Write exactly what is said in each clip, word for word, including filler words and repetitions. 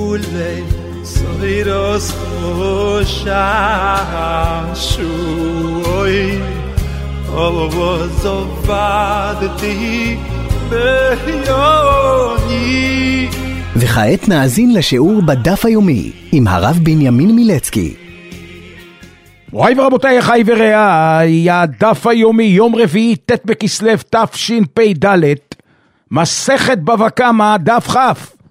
ule soiros shashui ovozovadti beyoni. וכעת נאזין לשיעור בדף היומי עם הרב בנימין מילצקי. וואי ורבותיי, אחי ורעי, הדף היומי, יום רביעי, ט' בכסלו תשפ"ד, מסכת בבא קמא, דף כ'.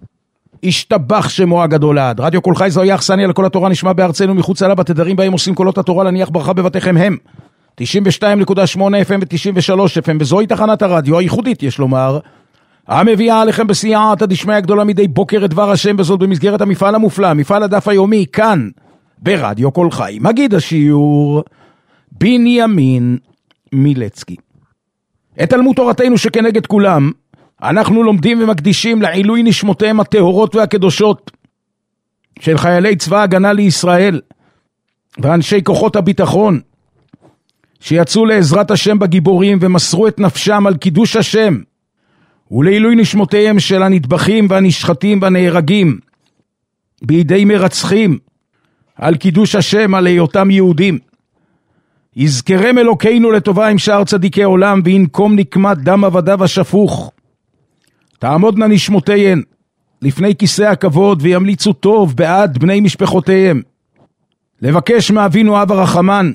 השתבח שמו הגדול עד. רדיו כל חי זוהי אכסניה לכל התורה, נשמע בארצנו מחוץ לה, בתדרים בהם עושים קולות התורה, להניח ברכה בבתיכם הם תשעים ושתיים נקודה שמונה אף אם ו-תשעים ושלוש אף אם, וזוהי תחנת הרדיו הייחודית, יש לומר, המביאה עליכם בסייעתא דשמיא הגדולה מדי בוקר את דבר השם, וזאת במסגרת המפעל המופלא, מפעל הדף היומי, כאן ברדיו כל חי. מגיד השיעור בנימין מילצקי. את תלמוד תורתנו שכנגד כולם אנחנו לומדים ומקדישים לעילוי נשמותיהם הטהורות והקדושות של חיילי צבא הגנה לישראל ואנשי כוחות הביטחון שיצאו לעזרת השם בגיבורים ומסרו את נפשם על קידוש השם, ולעילוי נשמותיהם של הנטבחים והנשחטים והנהרגים בידי מרצחים על קידוש השם, על היותם יהודים. יזכרם אלוקינו לטובה עם שאר צדיקי עולם, וינקום נקמת דם עבדיו השפוך. תעמודנה נשמותיהן לפני כיסא הכבוד, וימליצו טוב בעד בני משפחותיהם. לבקש מאבינו אב הרחמן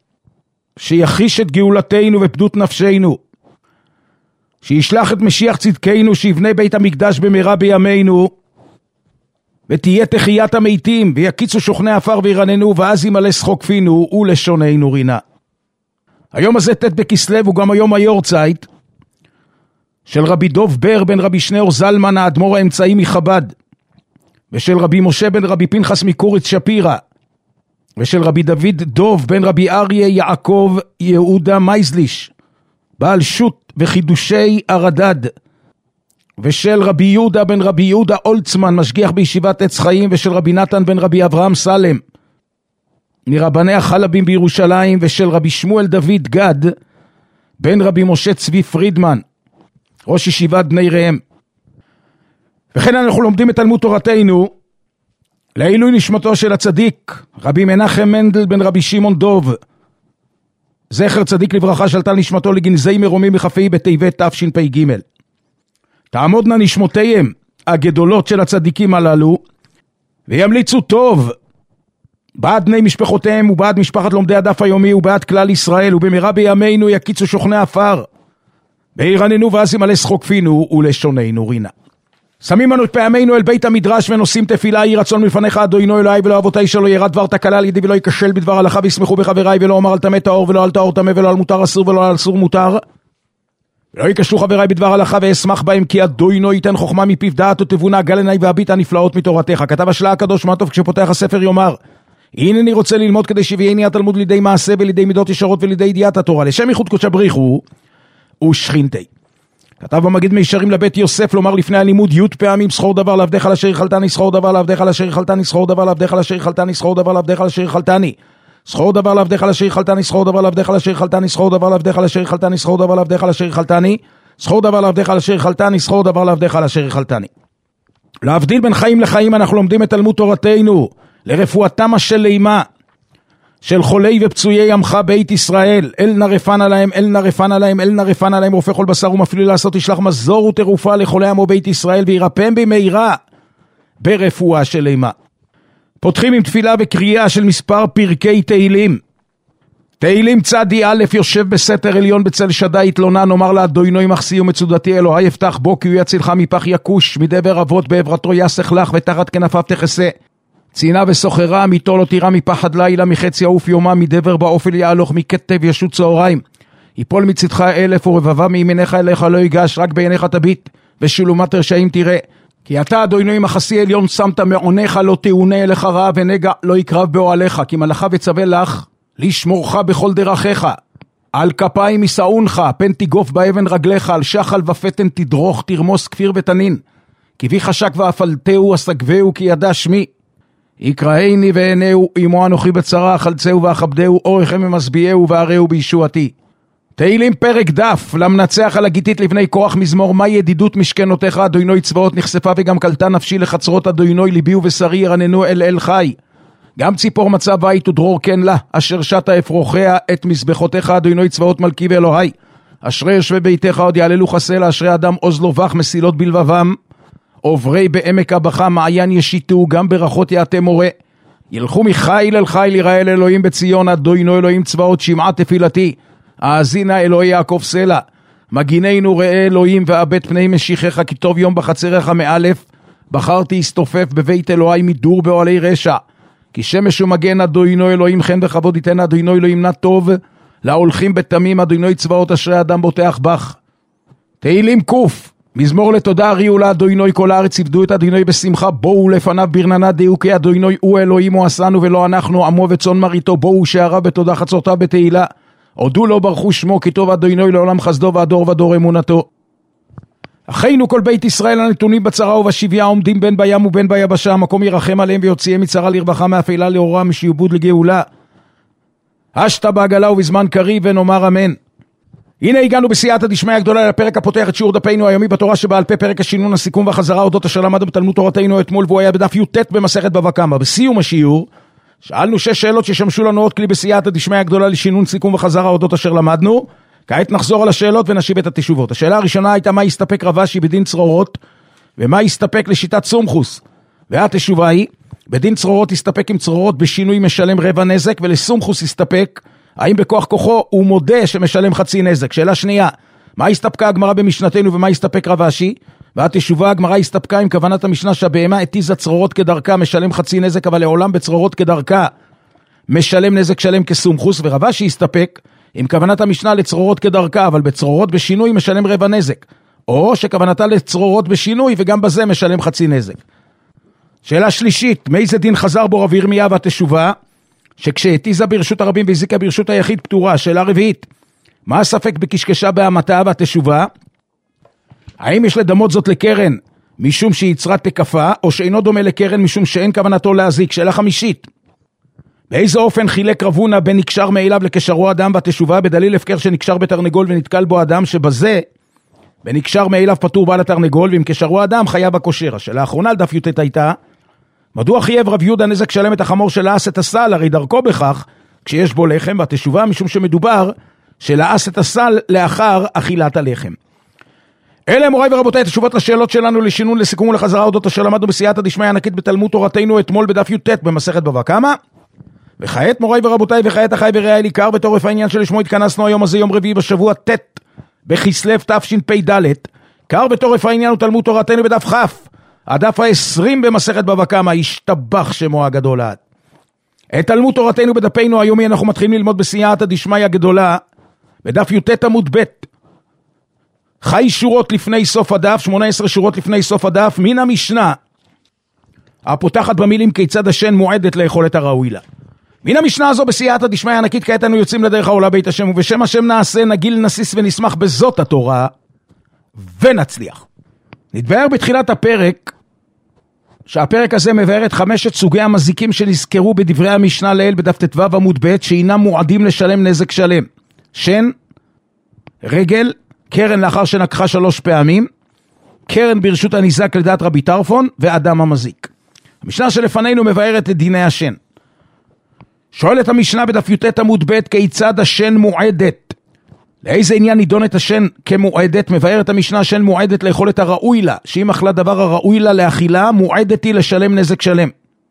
שיחיש את גאולתנו ופדות נפשנו, שישלח את משיח צדקנו, שיבנה בית המקדש במהרה בימינו, ותהיה תחיית המתים, ויקיצו שוכני עפר וירננו, ואז ימלא שחוק פינו ולשוננו רינה. היום הזה ט' בכסלו הוא גם היום היורצייט של רבי דוב בר בן רבי שניאור זלמן האדמו"ר האמצעי מחב"ד, ושל רבי משה בן רבי פנחס מקוריץ שפירא, ושל רבי דוד דוב בן רבי אריה יעקב יהודה מייזליש בעל שו"ת וחידושי הרדד, ושל רבי יהודה בן רבי יהודה אולצמן משגיח בישיבת עץ חיים, ושל רבי נתן בן רבי אברהם סלם מרבני החלבים בירושלים, ושל רבי שמואל דוד גד בן רבי משה צבי פרידמן ראש ישיבת בני ראם. וכן אנחנו לומדים את תלמוד תורתנו לעילוי נשמתו של הצדיק רבי מנחם מנדל בן רבי שמעון דוב זכר צדיק לברכה, שלטה נשמתו לגנזי מרומי מחפאי בטבת תשפ"ג. תעמודנה נשמותיהם הגדולות של הצדיקים הללו, וימליצו טוב בעד בני משפחותיהם ובעד משפחת לומדי הדף היומי ובעד כלל ישראל, ובמהרה בימינו יקיצו שוכני עפר וירננו, ואז ימלא שחוק פינו ולשוננו רינה. שמים אנו את פעמינו אל בית המדרש ונושאים תפילה, יהי רצון מלפניך אדוני אלוהי ולא אבותיי שלא ירד דבר תקלה על ידי ולא ייכשל בדבר הלכה, וישמחו בחבריי, ולא אומר על טמא טהור ולא על טהור טמא, ולא על מותר אסור ולא על אסור מותר, ולא ייכשלו חבריי בדבר הלכה ואשמח בהם, כי אדוני ייתן חוכמה מפיו דעת ותבונה, גל עיניי והביט הנפלאות מתורתך. כתב השלה הקדוש מה טוב כשפותח הספר יאמר, הנני רוצה ללמוד כדי שביעני התלמוד לידי מעשה ולידי מידות ישרות ולידי ידיעת התורה, לשם ייחוד קודש בריחו ושכינתי. כתב במגיד מישרים לבית יוסף לומר לפני הלימוד, י' פעמים סחור דבר לעבדך על אשר יחלתני, סחור דבר לעבדך על אשר יחלתני, סחור דבר לעבדך על אשר יחלתני, סחור דבר לעבדך על אשר יחלתני, סחור דבר לעבדך על אשר יחלתני, סחור דבר לעבדך על אשר יחלתני, סחור דבר לעבדך על אשר יחלתני, סחור דבר לעבדך על אשר יחלתני, סחור דבר לעבדך על אשר יחלתני, סחור דבר לעבדך על אשר יחלתני. להבדיל בין חיים לחיים אנחנו לומדים את תלמוד תורתנו לרפואתם השלמה של חולי ופצויי עמך בית ישראל. אל נרפן עליהם, אל נרפן עליהם, אל נרפן עליהם, רופא כל בשר ומפליא לעשות, ישלח מזור ותרופה לחולי עמו בית ישראל, וירפם במהרה ברפואה שלמה. פותחים עם תפילה וקריאה של מספר פרקי תהילים. תהילים צדי א', יושב בסתר עליון בצל שדי יתלונן, נאמר לאדוני מחסי ומצודתי, אלוהי יפתח בו כי הוא יצילך מפח יקוש, מדבר אבות בעברתו יסך לך, ותחת כנפיו תכסה. צינה וסוחרה, מיתו לא תירא מפחד לילה, מחץ יעוף יומה, מדבר באופל יהלוך, מכתב ישות צהריים. יפול מצדך אלף ורבבה מימינך אליך לא ייגש, רק בעיניך תביט ושלומת רשעים תראה. כי אתה אדוני מחסי עליון שמת מעונך, לא תאונה אליך רע ונגע לא יקרב באוהליך, כי מלאכה וצווה לך לשמורך בכל דרכיך. על כפיים יסעונך, פן תיגוף באבן רגליך, על שחל ופתן תדרוך, תרמוס כפיר ותנין. כי בי חשק ואפלתהו אסגבהו, כי ידע שמי. יקראיני ועינהו, עמו אנוכי בצרה, חלצהו ואכבדהו, אורכם ומשביעהו וערהו בישועתי. תהילים פרק דף, למנצח על הגיתית לבני כוח מזמור, מה ידידות משכנותיך, אדוני צבאות נחשפה וגם קלטה נפשי לחצרות, אדוני ליבי ובשרי ירננו אל אל חי. גם ציפור מצא בית ודרור כן לה, אשר שתה אפרוחיה את מזבחותיך, אדוני צבאות מלכי ואלוהי. אשרי יושבי ביתך עוד יעללו חסלה, אשרי אדם עוז לו בך מסילות בלבבם. עוברי בעמק הבכה מעיין ישיתו, גם ברכות יעטה מורה. ילכו מחיל אל חיל יראה אל אלוהים בציון, אדוני אלוהים צבאות שמעה תפילתי. האזינה אלוהי יעקב סלע, מגיננו ראה אלוהים ואבד פני משיחך, כי טוב יום בחצריך מאלף. בחרתי הסתופף בבית אלוהי מדור באוהלי רשע, כי שמש ומגן אדוני אלוהים חן וכבוד ייתן, אדוני אלוהים נא טוב להולכים בתמים, אדוני צבאות אשרי אדם בוטח בך. תהילים קוף, מזמור לתודה הריעו לאדוני כל הארץ עבדו את אדוני בשמחה, בואו לפניו ברננה דיו, כי אדוני הוא אלוהים הוא עשנו ולא אנחנו, עמו וצאן מרעיתו, בואו שעריו בתודה חצרותיו בתהילה, הודו לו ברכו שמו, כי טוב אדוני לעולם חסדו והדור ודור אמונתו. אחינו כל בית ישראל הנתונים בצרה ובשביה, עומדים בין בים ובין ביבשה, המקום ירחם עליהם ויוציאם מצרה לרווחה, מאפלה לאורה, משעבוד לגאולה. השתה בעגלה ובזמן קריב ונאמר אמן. הנה הגענו בסייעתא דשמיא הגדולה לפרק הפותח את שיעור דפנו היומי בתורה שבעל פה, פרק השינון, הסיכום והחזרה אודות אשר למדנו בתלמוד תורתנו אתמול, והוא היה בדף י"ט במסכת בבא קמא. בסיום השיעור שאלנו שש שאלות ששמשו לנו עוד כלי בסייעתא דשמיא הגדולה לשינון, סיכום וחזרה אודות אשר למדנו. כעת נחזור על השאלות ונשיב את התשובות. השאלה הראשונה הייתה מה יסתפק רב אשי בדין צרורות, ומה יסתפק לשיטת סומכוס. והתשובה היא, בדין צרורות יסתפק עם צרורות בשינוי משלם רבע נזק, ולסומכוס יסתפק האם בכוח כוחו הוא מודה שמשלם חצי נזק. שאלה שנייה, מה יסתפקה הגמרא במשנתנו ומה יסתפק רב אשי? והתשובה, הגמרא יסתפקה עם כוונת המשנה שהבהמה התיזה צרורות כדרכה משלם חצי נזק, אבל לעולם בצרורות כדרכה משלם נזק שלם כסומכוס. ורב אשי יסתפק עם כוונת המשנה לצרורות כדרכה, אבל בצרורות בשינוי משלם רבע נזק, או שכוונתה לצרורות בשינוי וגם בזה משלם חצי נזק. שאלה שלישית, מאיזה דין חזר בו רב ירמיה? והתשובה, שכשהתיזה ברשות הרבים והזיקה ברשות היחיד פטורה. שאלה רביעית, מה הספק בקשקשה בהמתה? והתשובה, האם יש לדמות זאת לקרן משום שיצרה תקפה, או שאינו דומה לקרן משום שאין כוונתו להזיק? שאלה חמישית, באיזה אופן חילק רב הונא בין נקשר מאליו לקשרו אדם? והתשובה, בדליל הפקר שנקשר בתרנגול ונתקל בו אדם, שבזה בנקשר מאליו פטור בעל התרנגול, ואם קשרו אדם חייב הקושר. השאלה האחרונה על דף י"ט הייתה, מדוע חייב רב יהודה נזק שלם את החמור שלעס את הסל? הרי דרכו בכך כשיש בו לחם. והתשובה, משום שמדובר שלעס את הסל לאחר אכילת הלחם. אלה מוריי ורבותיי התשובות לשאלות שלנו לשינון, לסיכום ולחזרה אודות אשר למדנו בסייעתא דשמיא ענקית בתלמוד תורתנו אתמול בדף י"ט במסכת בבא קמא. וכעת מוריי ורבותיי, וכעת אחי ורעי לי, בתורף העניין שלשמו התכנסנו היום הזה, יום רביעי בשבוע ט' בכסלו תשפ"ד. קר בתורף העניין הוא תלמוד תורתנו בדף כ', הדף ה-עשרים במסכת בבא קמא, ישתבח שמו הגדול עד. את תלמוד תורתנו בדפנו היומי אנחנו מתחילים ללמוד בסייעתא דשמיא הגדולה בדף י"ט עמוד ב', חי שורות לפני סוף הדף, שמונה עשרה שורות לפני סוף הדף, מן המשנה הפותחת במילים כיצד השן מועדת לאכול את הראוי לה. מן המשנה הזו בסייעתא דשמיא ענקית, כעת אנו יוצאים לדרך העולה בית השם, ובשם השם נעשה, נגיל, נסיס ונשמח בזאת התורה ונצליח. נתבהר בתחילת הפרק שהפרק הזה מבאר את חמשת סוגי המזיקים שנזכרו בדברי המשנה לעיל בדף ט"ו עמוד ב', שאינם מועדים לשלם נזק שלם: שן, רגל, קרן לאחר שנקחה שלוש פעמים, קרן ברשות הניזק לדעת רבי טרפון, ואדם המזיק. המשנה שלפנינו מבארת את דיני השן. שואלת המשנה בדף י"ט עמוד ב', כיצד השן מועדת? לאיזה עניין נידון את השן כמועדת? מבארת המשנה, השן מועדת לאכול את הראוי לה, שאם אכלה דבר הראוי לה לאכילה, מועדת היא לשלם נזק שלם.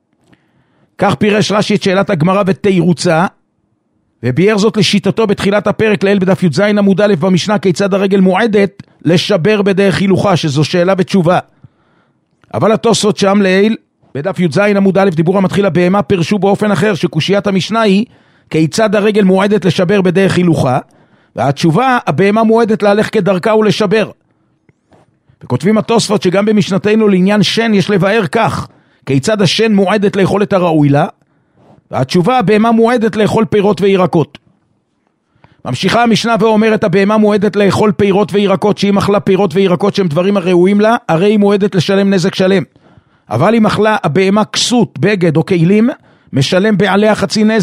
כך פירש רש"י את שאלת הגמרא ותירוצה, וביאר זאת לשיטתו בתחילת הפרק לעיל בדף י"ז עמוד א' במשנה, כיצד הרגל מועדת לשבר בדרך הילוכה, שזו שאלה ותשובה. אבל התוספות שם לעיל בדף י"ז עמוד א', דיבור המתחיל הבהמה, פרשו באופן אחר, שקושיית המשנה היא כיצד הרגל מועדת לשבר בדרך הילוכה, והתשובה, הבהמה מועדת להלך כדרכה ולשבר. וכותבים התוספות שגם במשנתנו לעניין שן יש לבאר כך, כיצד השן מועדת לאכול את הראוי לה, והתשובה, הבהמה מועדת לאכול פירות וירקות. ממשיכה המשנה ואומרת, הבהמה מועדת לאכול פירות וירקות, שאם אכלה פירות וירקות שהם דברים הראויים לה, הרי היא מועדת לשלם נזק שלם. אבל אם אכלה הבהמה כסות, בגד או כלים, משלם בעליה חצי נזק.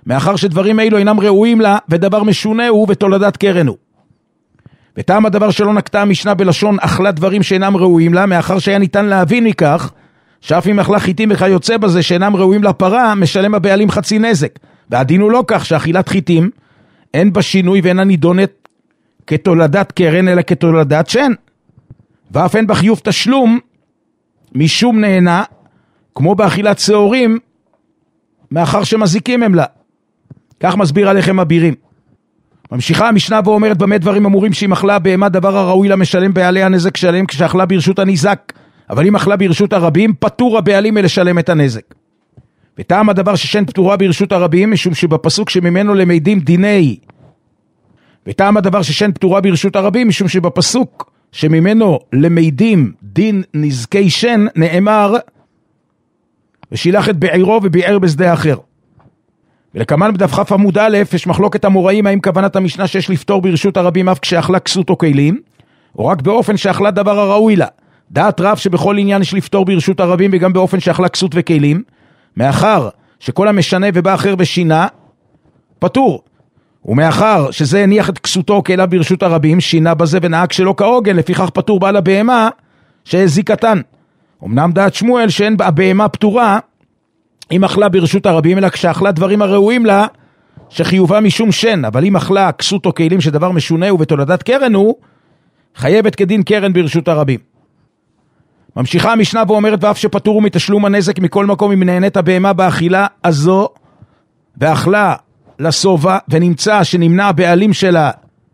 מאחר שדברים אלו אינם ראויים לה, ודבר משונה הוא ותולדת קרן הוא. וטעם הדבר שלא נקטה המשנה בלשון אכלה דברים שאינם ראויים לה, מאחר שהיה ניתן להבין מכך, שאף אם אכלה חיטים וכיוצא בזה שאינם ראויים לפרה, משלם הבעלים חצי נזק. והדין הוא לא כך שאכילת חיטים, אין בה שינוי ואינה נידונת כתולדת קרן, אלא כתולדת שן. ואף אין בה חיוב תשלום, משום נהנה, כמו באכילת שעורים, מאחר שמזיקים הם לה. כך מסביר עליכם הבירים. ממשיכה המשנה ואומרת במה דברים אמורים שאם אכלה בהמה דבר הראוי לה משלם בעליה נזק שלם כשאכלה ברשות הניזק, אבל אם אכלה ברשות הרבים פטור הבעלים מלשלם את הנזק. וטעם הדבר ששן פטורה ברשות הרבים משום שבפסוק שממנו למדים דיני וטעם הדבר ששן פטורה ברשות הרבים משום שבפסוק שממנו למדים דין נזקי שן נאמר ושילח את בעירו וביער בשדה אחר. ולכמן בדף כ' עמוד א' יש מחלוקת המוראים האם כוונת המשנה שיש לפתור ברשות הרבים אף כשאכלה כסות או כלים, או רק באופן שאכלה דבר הראוי לה. דעת רב שבכל עניין יש לפתור ברשות הרבים וגם באופן שאכלה כסות וכלים, מאחר שכל המשנה ובא אחר ושינה, פטור. ומאחר שזה הניח את כסותו או כליו ברשות הרבים, שינה בזה ונהג שלא כהוגן, לפיכך פטור בעל הבהמה שהזיק קטן. אמנם דעת שמואל שאין הבהמה פטורה, אם אכלה ברשות הרבים, אלא כשאכלה דברים הראויים לה, שחיובה משום שן, אבל אם אכלה כסות או כלים שדבר משונה ובתולדת קרן הוא, חייבת כדין קרן ברשות הרבים. ממשיכה המשנה ואומרת, ואף שפטורו מתשלום הנזק מכל מקום אם נהנית הבהמה באכילה הזו, ואכלה לסובה, ונמצא שנמנע הבעלים שלה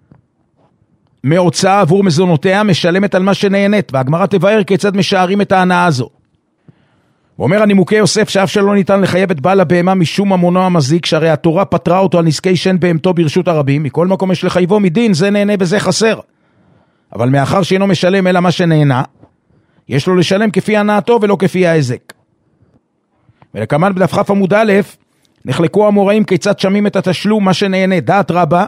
מהוצאה עבור מזונותיה, משלמת על מה שנהנית, והגמרא תבאר כיצד משערים את ההנאה הזו. ואומר הנימוקי יוסף שאף שלא ניתן לחייב את בעל הבהמה משום ממונו המזיק, שהרי התורה פטרה אותו על נזקי שן בהמתו ברשות הרבים, מכל מקום יש לחייבו מדין, זה נהנה וזה חסר. אבל מאחר שאינו משלם אלא מה שנהנה, יש לו לשלם כפי הנאתו ולא כפי ההזק. ולכמן בדף כ' עמוד א' נחלקו המוראים כיצד שמים את התשלום מה שנהנה. דעת רבה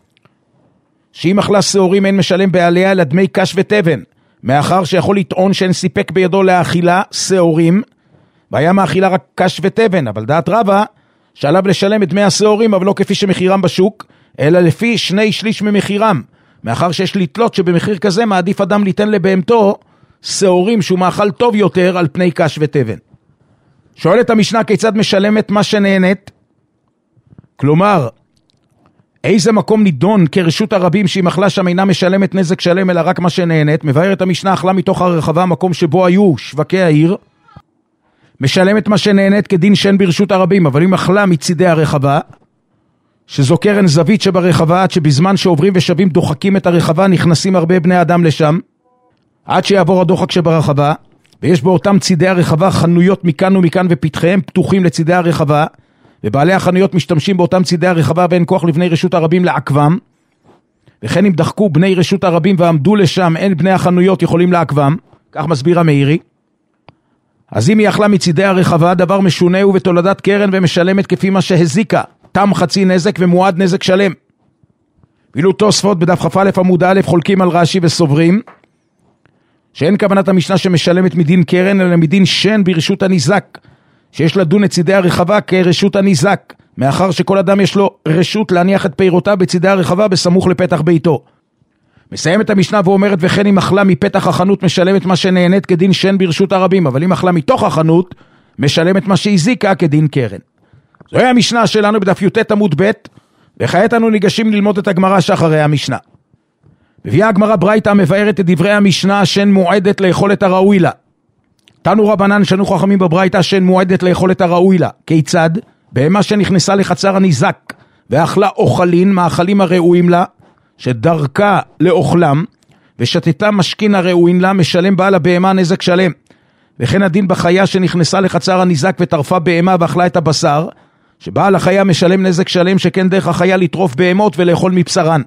שאם אכלה שעורים אין משלם בעליה אלא דמי קש ותבן, מאחר שיכול לטעון שאין סיפק בידו להאכילה שעורים, והיה מאכילה רק קש ותבן. אבל דעת רבה שעליו לשלם את דמי השעורים, אבל לא כפי שמחירם בשוק, אלא לפי שני שליש ממחירם, מאחר שיש לתלות שבמחיר כזה מעדיף אדם ליתן לבהמתו שעורים שהוא מאכל טוב יותר על פני קש ותבן. שואלת המשנה כיצד משלמת מה שנהנית, כלומר איזה מקום נידון כרשות הרבים שהיא אכלה שם אינה משלמת נזק שלם אלא רק מה שנהנית. מבארת המשנה אכלה מתוך הרחבה המקום שבו היו שווקי העיר, משלמת מה שנהנית כדין שן ברשות הרבים. אבל אם אכלה מצידי הרחבה, שזו קרן זווית שברחבה, עד שבזמן שעוברים ושבים דוחקים את הרחבה נכנסים הרבה בני אדם לשם, עד שיעבור הדוחק שברחבה, ויש באותם צידי הרחבה חנויות מכאן ומכאן ופתחיהם פתוחים לצידי הרחבה, ובעלי החנויות משתמשים באותם צידי הרחבה ואין כוח לבני רשות הרבים לעקבם, וכן אם דחקו בני רשות הרבים ועמדו לשם אין בני החנויות יכולים לעקבם, כך מסביר המאירי. אז אם היא אכלה מצידי הרחבה דבר משונה הוא בתולדת קרן ומשלמת כפי מה שהזיקה, תם חצי נזק ומועד נזק שלם. ואילו תוספות בדף כ"א עמוד א' חולקים על רש"י וסוברים שאין כוונת המשנה שמשלמת מדין קרן אלא מדין שן ברשות הניזק, שיש לדון את צידי הרחבה כרשות הניזק, מאחר שכל אדם יש לו רשות להניח את פירותיו בצידי הרחבה בסמוך לפתח ביתו. מסיימת המשנה ואומרת, וכן אם אכלה מפתח החנות משלמת מה שנהנית כדין שן ברשות הרבים, אבל אם אכלה מתוך החנות משלמת מה שהזיקה כדין קרן. זוהי המשנה שלנו בדף י"ט עמוד ב', וכעת אנו ניגשים ללמוד את הגמרא שאחרי המשנה. מביאה הגמרא ברייתא מבארת את דברי המשנה שן מועדת לאכול את הראוי לה. תנו רבנן שנו חכמים בברייתא שן מועדת לאכול את הראוי לה. כיצד? בהמה שנכנסה לחצר הניזק ואכלה אוכלין מאכלים הראויים לה, שדרכה לאוכלם, ושתתה משכין הראויים לה, משלם בעל הבהמה נזק שלם. וכן הדין בחיה שנכנסה לחצר הניזק וטרפה בהמה ואכלה את הבשר, שבעל החיה משלם נזק שלם, שכן דרך החיה לטרוף בהמות ולאכול מבשרן.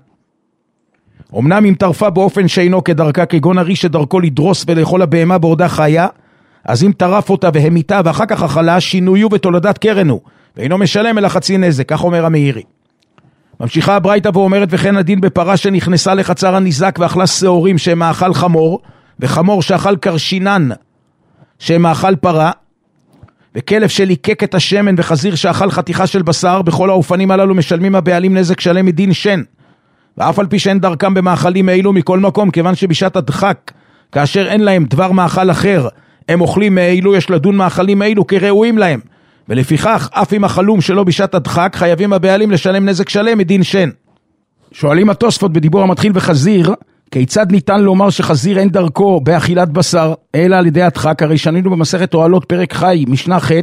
אמנם אם טרפה באופן שאינו כדרכה, כגון הרי שדרכו לדרוס ולאכול הבהמה בעודה חיה, אז אם טרף אותה והמיתה ואחר כך אכלה, שינויו בתולדת קרנו, ואינו משלם אלא חצי נזק, כך אומר המאירי. ממשיכה הברייתא ואומרת, וכן הדין בפרה שנכנסה לחצר הניזק ואכלה שעורים שהם מאכל חמור, וחמור שאכל קרשינן שהם מאכל פרה, וכלב שליקק את השמן וחזיר שאכל חתיכה של בשר, בכל האופנים הללו משלמים הבעלים נזק שלם מדין שן. ואף על פי שאין דרכם במאכלים מאלו מכל מקום, כיוון שבשעת הדחק, כאשר אין להם דבר מאכל אחר, הם אוכלים מאלו, יש לדון מאכלים מאלו כראויים להם. ולפיכך, אף אם החלום שלא בשעת הדחק, חייבים הבעלים לשלם נזק שלם מדין שן. שואלים התוספות בדיבור המתחיל בחזיר, כיצד ניתן לומר שחזיר אין דרכו באכילת בשר, אלא על ידי הדחק? הרי שנינו במסכת אוהלות פרק חי, משנה ח',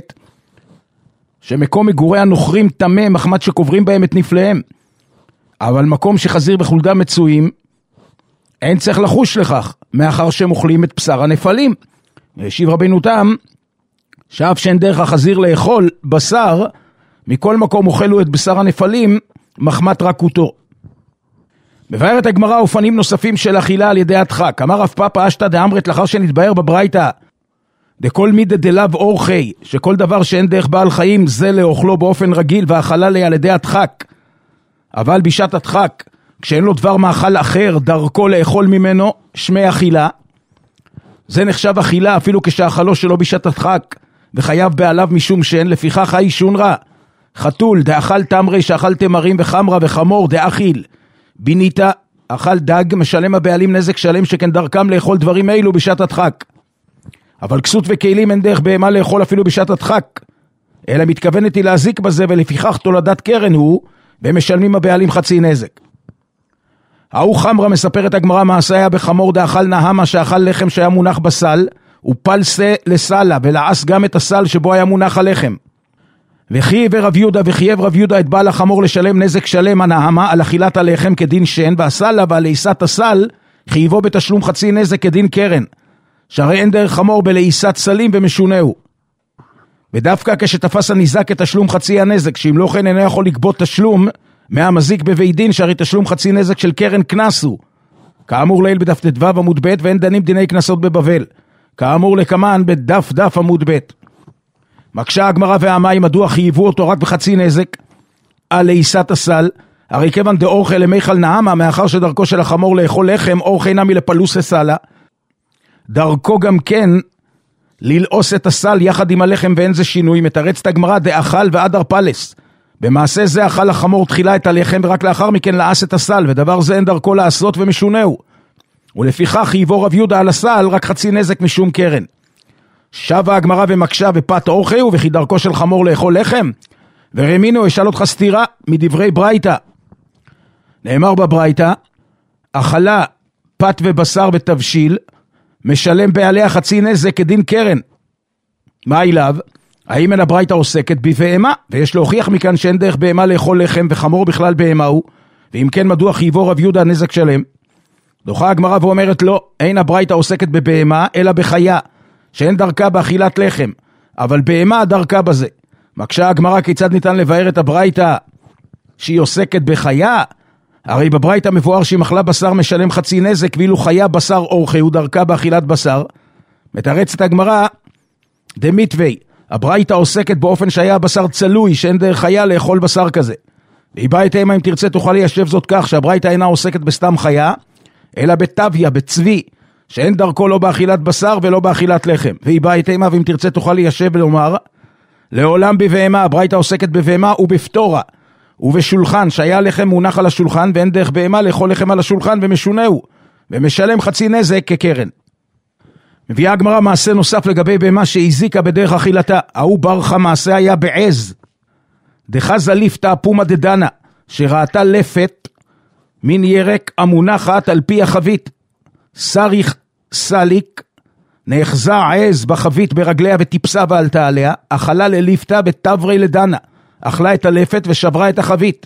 שמקום מגורי הנוכרים טמא מחמת שקוברים בהם את נפליהם. אבל מקום שחזיר בחולדה מצויים, אין צריך לחוש לכך, מאחר שהם אוכלים את בשר הנפלים. והשיב רבינו תם, שאף שאין דרך החזיר לאכול בשר, מכל מקום אוכלו את בשר הנפלים, מחמת רכותו. מבארת הגמרא אופנים נוספים של אכילה על ידי הדחק. אמר רב פאפא אשתא דאמרת, לאחר שנתבהר בברייתא, דכל מידה דלאו אורחי, שכל דבר שאין דרך בעל חיים זה לאוכלו באופן רגיל והאכלה לי על ידי הדחק. אבל בשעת הדחק, כשאין לו דבר מאכל אחר, דרכו לאכול ממנו, שמי אכילה. זה נחשב אכילה אפילו כשאכלו שלו בשעת הדחק, וחייב בעליו משום שאין, לפיכך האישון רע. חתול דאכל תמרי שאכל תמרים וחמרה וחמור דאכיל. ביניתה, אכל דג, משלם הבעלים נזק שלם שכן דרכם לאכול דברים אלו בשעת הדחק. אבל כסות וכלים אין דרך בהמה לאכול אפילו בשעת הדחק, אלא מתכוונת היא להזיק בזה, ולפיכך תולדת קרן הוא, והם משלמים הבעלים חצי נזק. ההוא חמרה מספרת הגמרא מעשה היה בחמור דאכל נהמה שאכל לחם שהיה מונח בסל, ופלסה לסלה, ולעס גם את הסל שבו היה מונח הלחם. וחייב רב יהודה וחייב רב יהודה את בעל החמור לשלם נזק שלם הנהמה על אכילת הלחם כדין שן, והסלה ועל לעיסת הסל חייבו בתשלום חצי נזק כדין קרן, שהרי אין דרך חמור בלעיסת סלים ומשונהו. ודווקא כשתפס הניזק את תשלום חצי הנזק, שאם לא כן אינו יכול לגבות תשלום מהמזיק בבית דין, שהרי תשלום חצי נזק של קרן כנסו, כאמור לעיל בדף ט"ו עמוד ב', ואין דנים דיני כנסות בבבל, כאמור לקמן בדף דף עמוד ב'. מקשה הגמרא והמים, מדוע חייבו אותו רק בחצי נזק על לעיסת הסל? הרי כיוון דאוכל למיכל נעמה, מאחר שדרכו של החמור לאכול לחם, אוכל נמי לפלוס לסלה, דרכו גם כן ללעוס את הסל יחד עם הלחם, ואין זה שינוי. מתרצת הגמרא דאכל ועד פלס, במעשה זה אכל החמור תחילה את הלחם ורק לאחר מכן לעס את הסל, ודבר זה אין דרכו לעשות ומשונהו, ולפיכך חייבו רב יהודה על הסל רק חצי נזק משום קרן. שבה הגמרא ומקשה ופת אורחהו, וכי דרכו של חמור לאכול לחם? ורמינו, אשאל אותך סתירה מדברי ברייתא. נאמר בברייתא, אכלה פת ובשר ותבשיל, משלם בעליה חצי נזק כדין קרן. מה אליו? האם אין הברייתא עוסקת בבהמה? ויש להוכיח מכאן שאין דרך בהמה לאכול לחם, וחמור בכלל בהמה הוא, ואם כן מדוע חייבו רב יהודה נזק שלם? דוחה הגמרא ואומרת לא, אין הברייתא עוסקת בבהמה אלא בחיה, שאין דרכה באכילת לחם, אבל בהמה דרכה בזה. מקשה הגמרא כיצד ניתן לבאר את הברייתא שהיא עוסקת בחיה? הרי בברייתא מבואר שהיא אכלה בשר משלם חצי נזק, ואילו חיה בשר אורחהו דרכה באכילת בשר. מתרצת הגמרא דמיתווי, הברייתא עוסקת באופן שהיה הבשר צלוי, שאין דרך חיה לאכול בשר כזה. והיא באה איתה, אם תרצה תוכל ליישב זאת כך, שהברייתא אינה עוסקת בסתם חיה, אלא בטביה, בצבי, שאין דרכו לא באכילת בשר ולא באכילת לחם. והיא באה איתה, ואם תרצה תוכל ליישב ולומר, לעולם בבהמה, הברייתא עוסקת בבהמה ובפטורה, ובשולחן, שהיה לחם מונח על השולחן, ואין דרך בהמה לאכול לחם על השולחן ומשונהו, ומשלם חצי נזק כקרן. מביאה הגמרא מעשה נוסף לגבי בהמה שהזיקה בדרך אכילתה. ההוא ברכה מעשה היה בעז, דחזה ליפתא פומה דדנה, שראתה לפת מן ירק המונחת על פי החבית, סריך סליק, נאחזה עז בחבית ברגליה וטיפסה ועלתה עליה, אכלה לליפתא ותברי לדנה, אכלה את הלפת ושברה את החבית.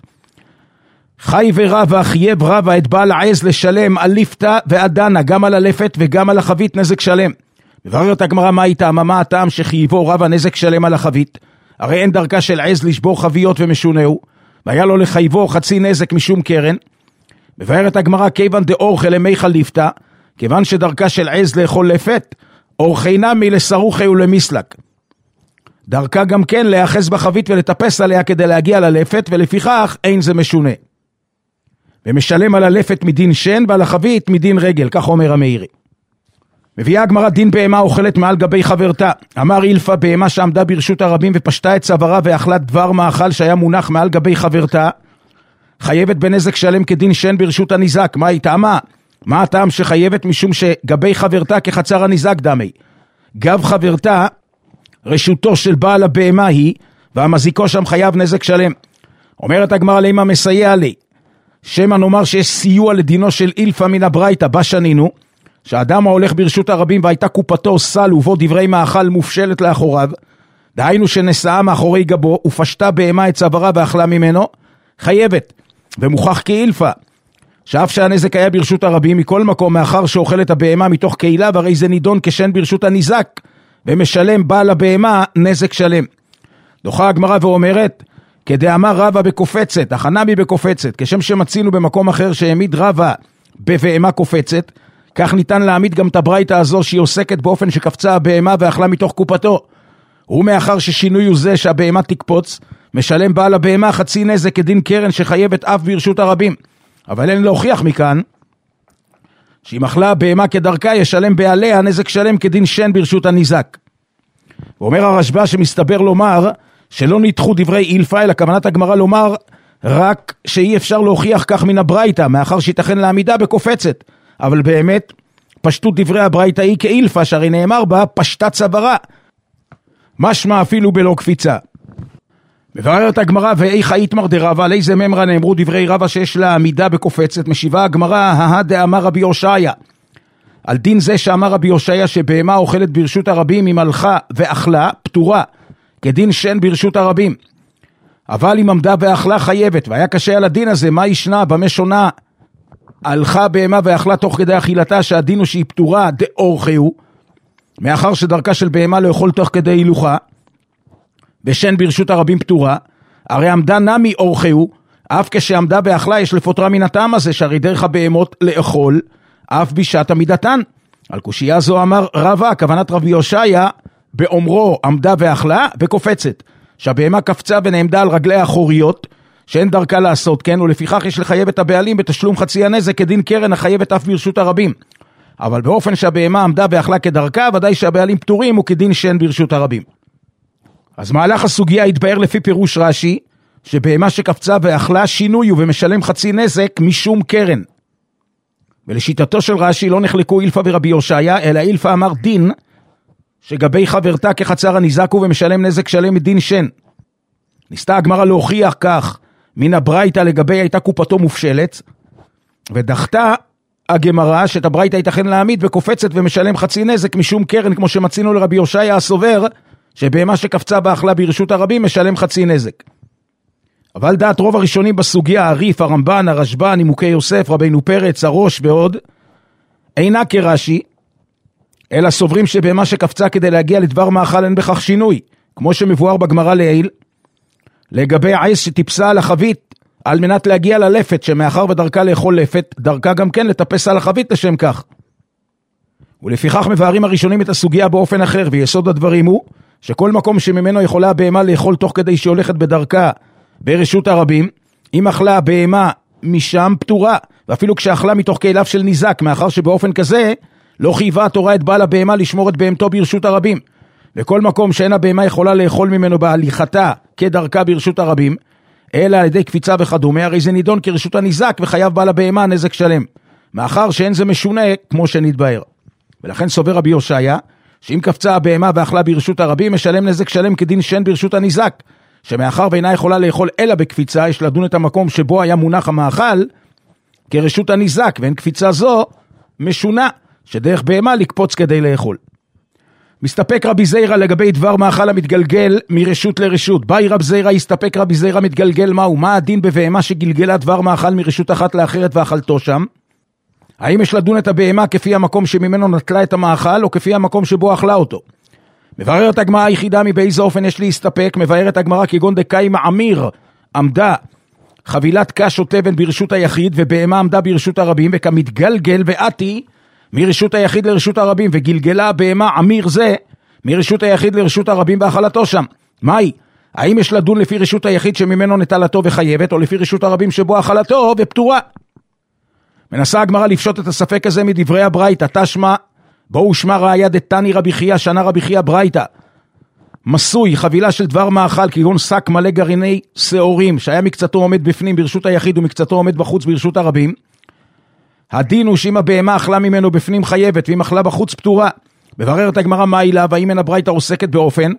חי ורבה חייב רבה את בעל העז לשלם על ליפתא ועדנה, גם על הלפת וגם על החבית נזק שלם. מבררת הגמרא מה איתה, מה הטעם שחייבו רבה נזק שלם על החבית? הרי אין דרכה של עז לשבור חביות ומשונהו, והיה לו לחייבו חצי נזק משום קרן. מבררת הגמרא כיוון דאורחי למיכל ליפתא, כיוון שדרכה של עז לאכול לפת, אורחי נמי לסרוחי ולמסלק. דרכה גם כן להאחז בחבית ולטפס עליה כדי להגיע ללפת, ולפיכך אין זה משונה. ומשלם על הלפת מדין שן ועל החבית מדין רגל, כך אומר המאירי. מביאה הגמרא דין בהמה אוכלת מעל גבי חברתה. אמר אילפה, בהמה שעמדה ברשות הרבים ופשטה את צווארה ואכלה דבר מאכל שהיה מונח מעל גבי חברתה, חייבת בנזק שלם כדין שן ברשות הניזק. מה היא טעמה? מה הטעם שחייבת? משום שגבי חברתה כחצר הניזק דמי. גב חברתה רשותו של בעל הבהמה היא, והמזיקו שם חייב נזק שלם. אומרת הגמרא, למה מסייע לי? שמה נאמר שיש סיוע לדינו של אילפה מן הברייתא, בשנינו, שהאדם ההולך ברשות הרבים והייתה קופתו סל ובו דברי מאכל מופשלת לאחוריו, דהיינו שנשאה מאחורי גבו ופשטה בהמה את צווארה ואכלה ממנו, חייבת. ומוכח כאילפה, שאף שהנזק היה ברשות הרבים, מכל מקום מאחר שאוכלת הבהמה מתוך קהילה, והרי זה נידון כשן ברשות הניזק, ומשלם בעל הבהמה נזק שלם. דוחה הגמרא ואומרת, כדאמר רבא בקופצת, החנמי בקופצת, כשם שמצינו במקום אחר שהעמיד רבא בבהמה קופצת, כך ניתן להעמיד גם את הברייתא הזו שהיא עוסקת באופן שקפצה הבהמה ואכלה מתוך קופתו. ומאחר ששינוי הוא זה שהבהמה תקפוץ, משלם בעל הבהמה חצי נזק כדין קרן שחייבת אף ברשות הרבים. אבל אין להוכיח מכאן שאם אכלה הבהמה כדרכה ישלם בעליה נזק שלם כדין שן ברשות הניזק. ואומר הרשב"א שמסתבר לומר שלא ניתחו דברי אילפה, אלא כוונת הגמרא לומר רק שאי אפשר להוכיח כך מן הברייתא, מאחר שיתכן לעמידה בקופצת. אבל באמת פשטות דברי הברייתא היא כאילפה, שהרי נאמר בה פשטה צווארה, משמע אפילו בלא קפיצה. מבררת הגמרא, ואיכה איתמר דרבא, על איזה ממרה נאמרו דברי רבא שיש לה עמידה בקופצת? משיבה הגמרא, ההא דאמר רבי הושעיה, על דין זה שאמר רבי הושעיה שבהמה אוכלת ברשות הרבים אם הלכה ואכלה פטורה כדין שן ברשות הרבים, אבל אם עמדה ואכלה חייבת. והיה קשה על הדין הזה, מה ישנה, במה שונה הלכה בהמה ואכלה תוך כדי אכילתה, שהדין הוא שהיא פטורה דאורחהו, מאחר שדרכה של בהמה לאכול תוך כדי הילוכה, ושן ברשות הרבים פטורה, הרי עמדה נמי אורחהו, אף כשעמדה ואכלה יש לפוטרה מן הטעם הזה, שהרי דרך הבהמות לאכול אף בשעת עמידתן. על קושייה זו אמר רבא, כוונת רבי הושעיה באומרו עמדה ואכלה וקופצת, שהבהמה קפצה ונעמדה על רגלי האחוריות שאין דרכה לעשות כן, ולפיכך יש לחייב את הבעלים בתשלום חצי הנזק כדין קרן החייבת אף ברשות הרבים. אבל באופן שהבהמה עמדה ואכלה כדרכה, ודאי שהבעלים פטורים הוא כדין שן ברשות הרבים. אז מהלך הסוגיה התבאר לפי פירוש רש"י, שבהמה שקפצה ואכלה שינוי הוא ומשלם חצי נזק משום קרן. ולשיטתו של רש"י לא נחלקו אילפה ורבי הושעיה, אלא אילפה אמר דין שגבי חברתה כחצר הניזק הוא ומשלם נזק שלם מדין שן. ניסתה הגמרא להוכיח כך מן הברייתא לגבי הייתה קופתו מופשלת, ודחתה הגמרא שאת הברייתא ייתכן להעמיד וקופצת ומשלם חצי נזק משום קרן, כמו שמצינו לרבי הושעיה הסובר שבהמה שקפצה ואכלה ברשות הרבים משלם חצי נזק. אבל דעת רוב הראשונים בסוגיה, הריף, הרמב"ן, הרשב"א, נימוקי יוסף, רבינו פרץ, הראש ועוד, אינה כרש"י, אלא סוברים שבהמה שקפצה כדי להגיע לדבר מאכל אין בכך שינוי, כמו שמבואר בגמרא לעיל, לגבי העז שטיפסה על החבית על מנת להגיע ללפת, שמאחר ודרכה לאכול לפת, דרכה גם כן לטפס על החבית לשם כך. ולפיכך מבארים הראשונים את הסוגיה באופן אחר, ויסוד הדברים הוא שכל מקום שממנו יכולה הבהמה לאכול תוך כדי שהיא הולכת בדרכה ברשות הרבים, אם אכלה הבהמה משם פטורה, ואפילו כשאכלה מתוך כליו של ניזק, מאחר שבאופן כזה לא חייבה התורה את בעל הבהמה לשמור את בהמתו ברשות הרבים. וכל מקום שאין הבהמה יכולה לאכול ממנו בהליכתה כדרכה ברשות הרבים, אלא על ידי קפיצה וכדומה, הרי זה נידון כרשות הניזק וחייב בעל הבהמה נזק שלם, מאחר שאין זה משונה כמו שנתבהר. ולכן סובר רבי הושעיה, שאם קפצה הבהמה ואכלה ברשות הרבים, משלם נזק שלם כדין שן ברשות הניזק, שמאחר ואינה יכולה לאכול אלא בקפיצה, יש לדון את המקום שבו היה מונח המאכל כרשות הניזק, ואין קפיצה זו משונה, שדרך בהמה לקפוץ כדי לאכול. מסתפק רבי זיירא לגבי דבר מאכל המתגלגל מרשות לרשות. באי רב זיירא, הסתפק רבי זיירא מתגלגל מהו? מה הדין בבהמה שגלגלה דבר מאכל מרשות אחת לאחרת ואכלתו שם? האם יש לדון את הבהמה כפי המקום שממנו נטלה את המאכל, או כפי המקום שבו אכלה אותו? מבארת הגמרא היחידה מבאיזה אופן יש להסתפק. מבארת הגמרא כגון דקאי מעמיר, עמדה חבילת קש או תבן ברשות היחיד, ובהמה עמדה ברשות הרבים, וכמתגלגל ועתי מרשות היחיד לרשות הרבים, וגלגלה בהמה עמיר זה מרשות היחיד לרשות הרבים ואכלתו שם. מהי? האם יש לדון לפי רשות היחיד שממנו נטלתו וחייבת, או לפי רשות הרבים שבו אכלתו ופטורה? מנסה הגמרא לפשוט את הספק הזה מדברי הברייתא, תשמע בואו שמע ראיה דתני רבי חייא, שנה רבי חייא ברייתא. מסוי, חבילה של דבר מאכל, כגון שק מלא גרעיני שעורים, שהיה מקצתו עומד בפנים ברשות היחיד ומקצתו עומד בחוץ ברשות הרבים. הדין הוא שאם הבהמה אכלה ממנו בפנים חייבת, ואם אכלה בחוץ פטורה. מבררת הגמרא מה העילה, והאם אין הברייתא עוסקת באופן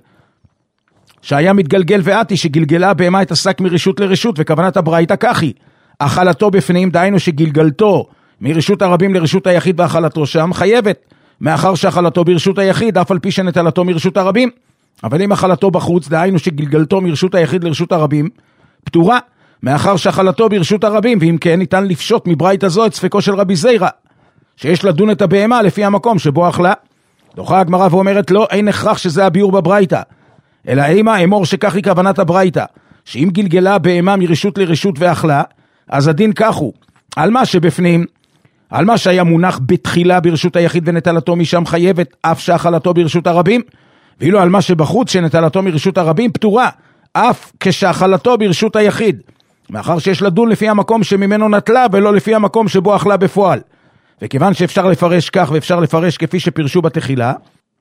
שהיה מתגלגל ועתי, שגלגלה הבהמה את השק מרשות לרשות, וכוונת הברייתא כך היא, אכלתו בפנים, דהיינו שגלגלתו מרשות הרבים לרשות היחיד ואכלתו שם, חייבת, מאחר שאכלתו ברשות היחיד, אף על פי שנטלתו מרשות הרבים. אבל אם אכלתו בחוץ, דהיינו שגלגלתו מרשות היחיד לרשות הרבים, פטורה, מאחר שאכלתו ברשות הרבים, ואם כן ניתן לפשוט מברייתא זו את ספקו של רבי זיירא, שיש לדון את הבהמה לפי המקום שבו אכלה. דוחה הגמרא ואומרת לא, אין הכרח שזה הביאור בברייתא, אלא אימה אמור שכך היא כוונת הברייתא, שאם גלגלה בהמה מרשות לרשות ואכלה, אז הדין כך הוא, על מה שבפנים, על מה שהיה מונח בתחילה ברשות היחיד ונטלתו משם חייבת, אף שאכלתו ברשות הרבים, ואילו על מה שבחוץ שנטלתו מרשות הרבים פטורה, אף כשאכלתו ברשות היחיד, מאחר שיש לדון לפי המקום שממנו נטלה ולא לפי המקום שבו אכלה בפועל. וכיוון שאפשר לפרש כך ואפשר לפרש כפי שפרשו בתחילה,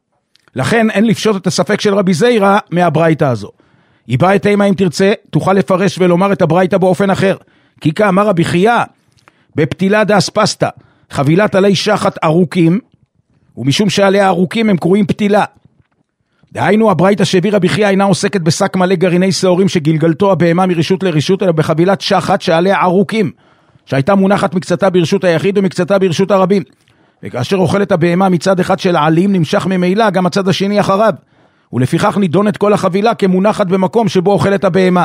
לכן אין לפשוט את הספק של רבי זיירא מהברייתא הזו. היא באה את אימה אם תרצה, תוכל לפרש ולומר את הברייתא באופן אחר. כי כאמר רבי חייא, בפתילה דאספסתא, חבילת עלי שחת ארוכים, ומשום שעליה ארוכים הם קרויים פתילה. דהיינו, הברייתא שהביא רבי חייא אינה עוסקת בשק מלא גרעיני שעורים שגלגלתו הבהמה מרשות לרשות, אלא בחבילת שחת שעליה ארוכים, שהייתה מונחת מקצתה ברשות היחיד ומקצתה ברשות הרבים. וכאשר אוכלת הבהמה מצד אחד של העלים, נמשך ממילא גם הצד השני אחריו, ולפיכך נידון את כל החבילה כמונחת במקום שבו אוכלת הבהמה.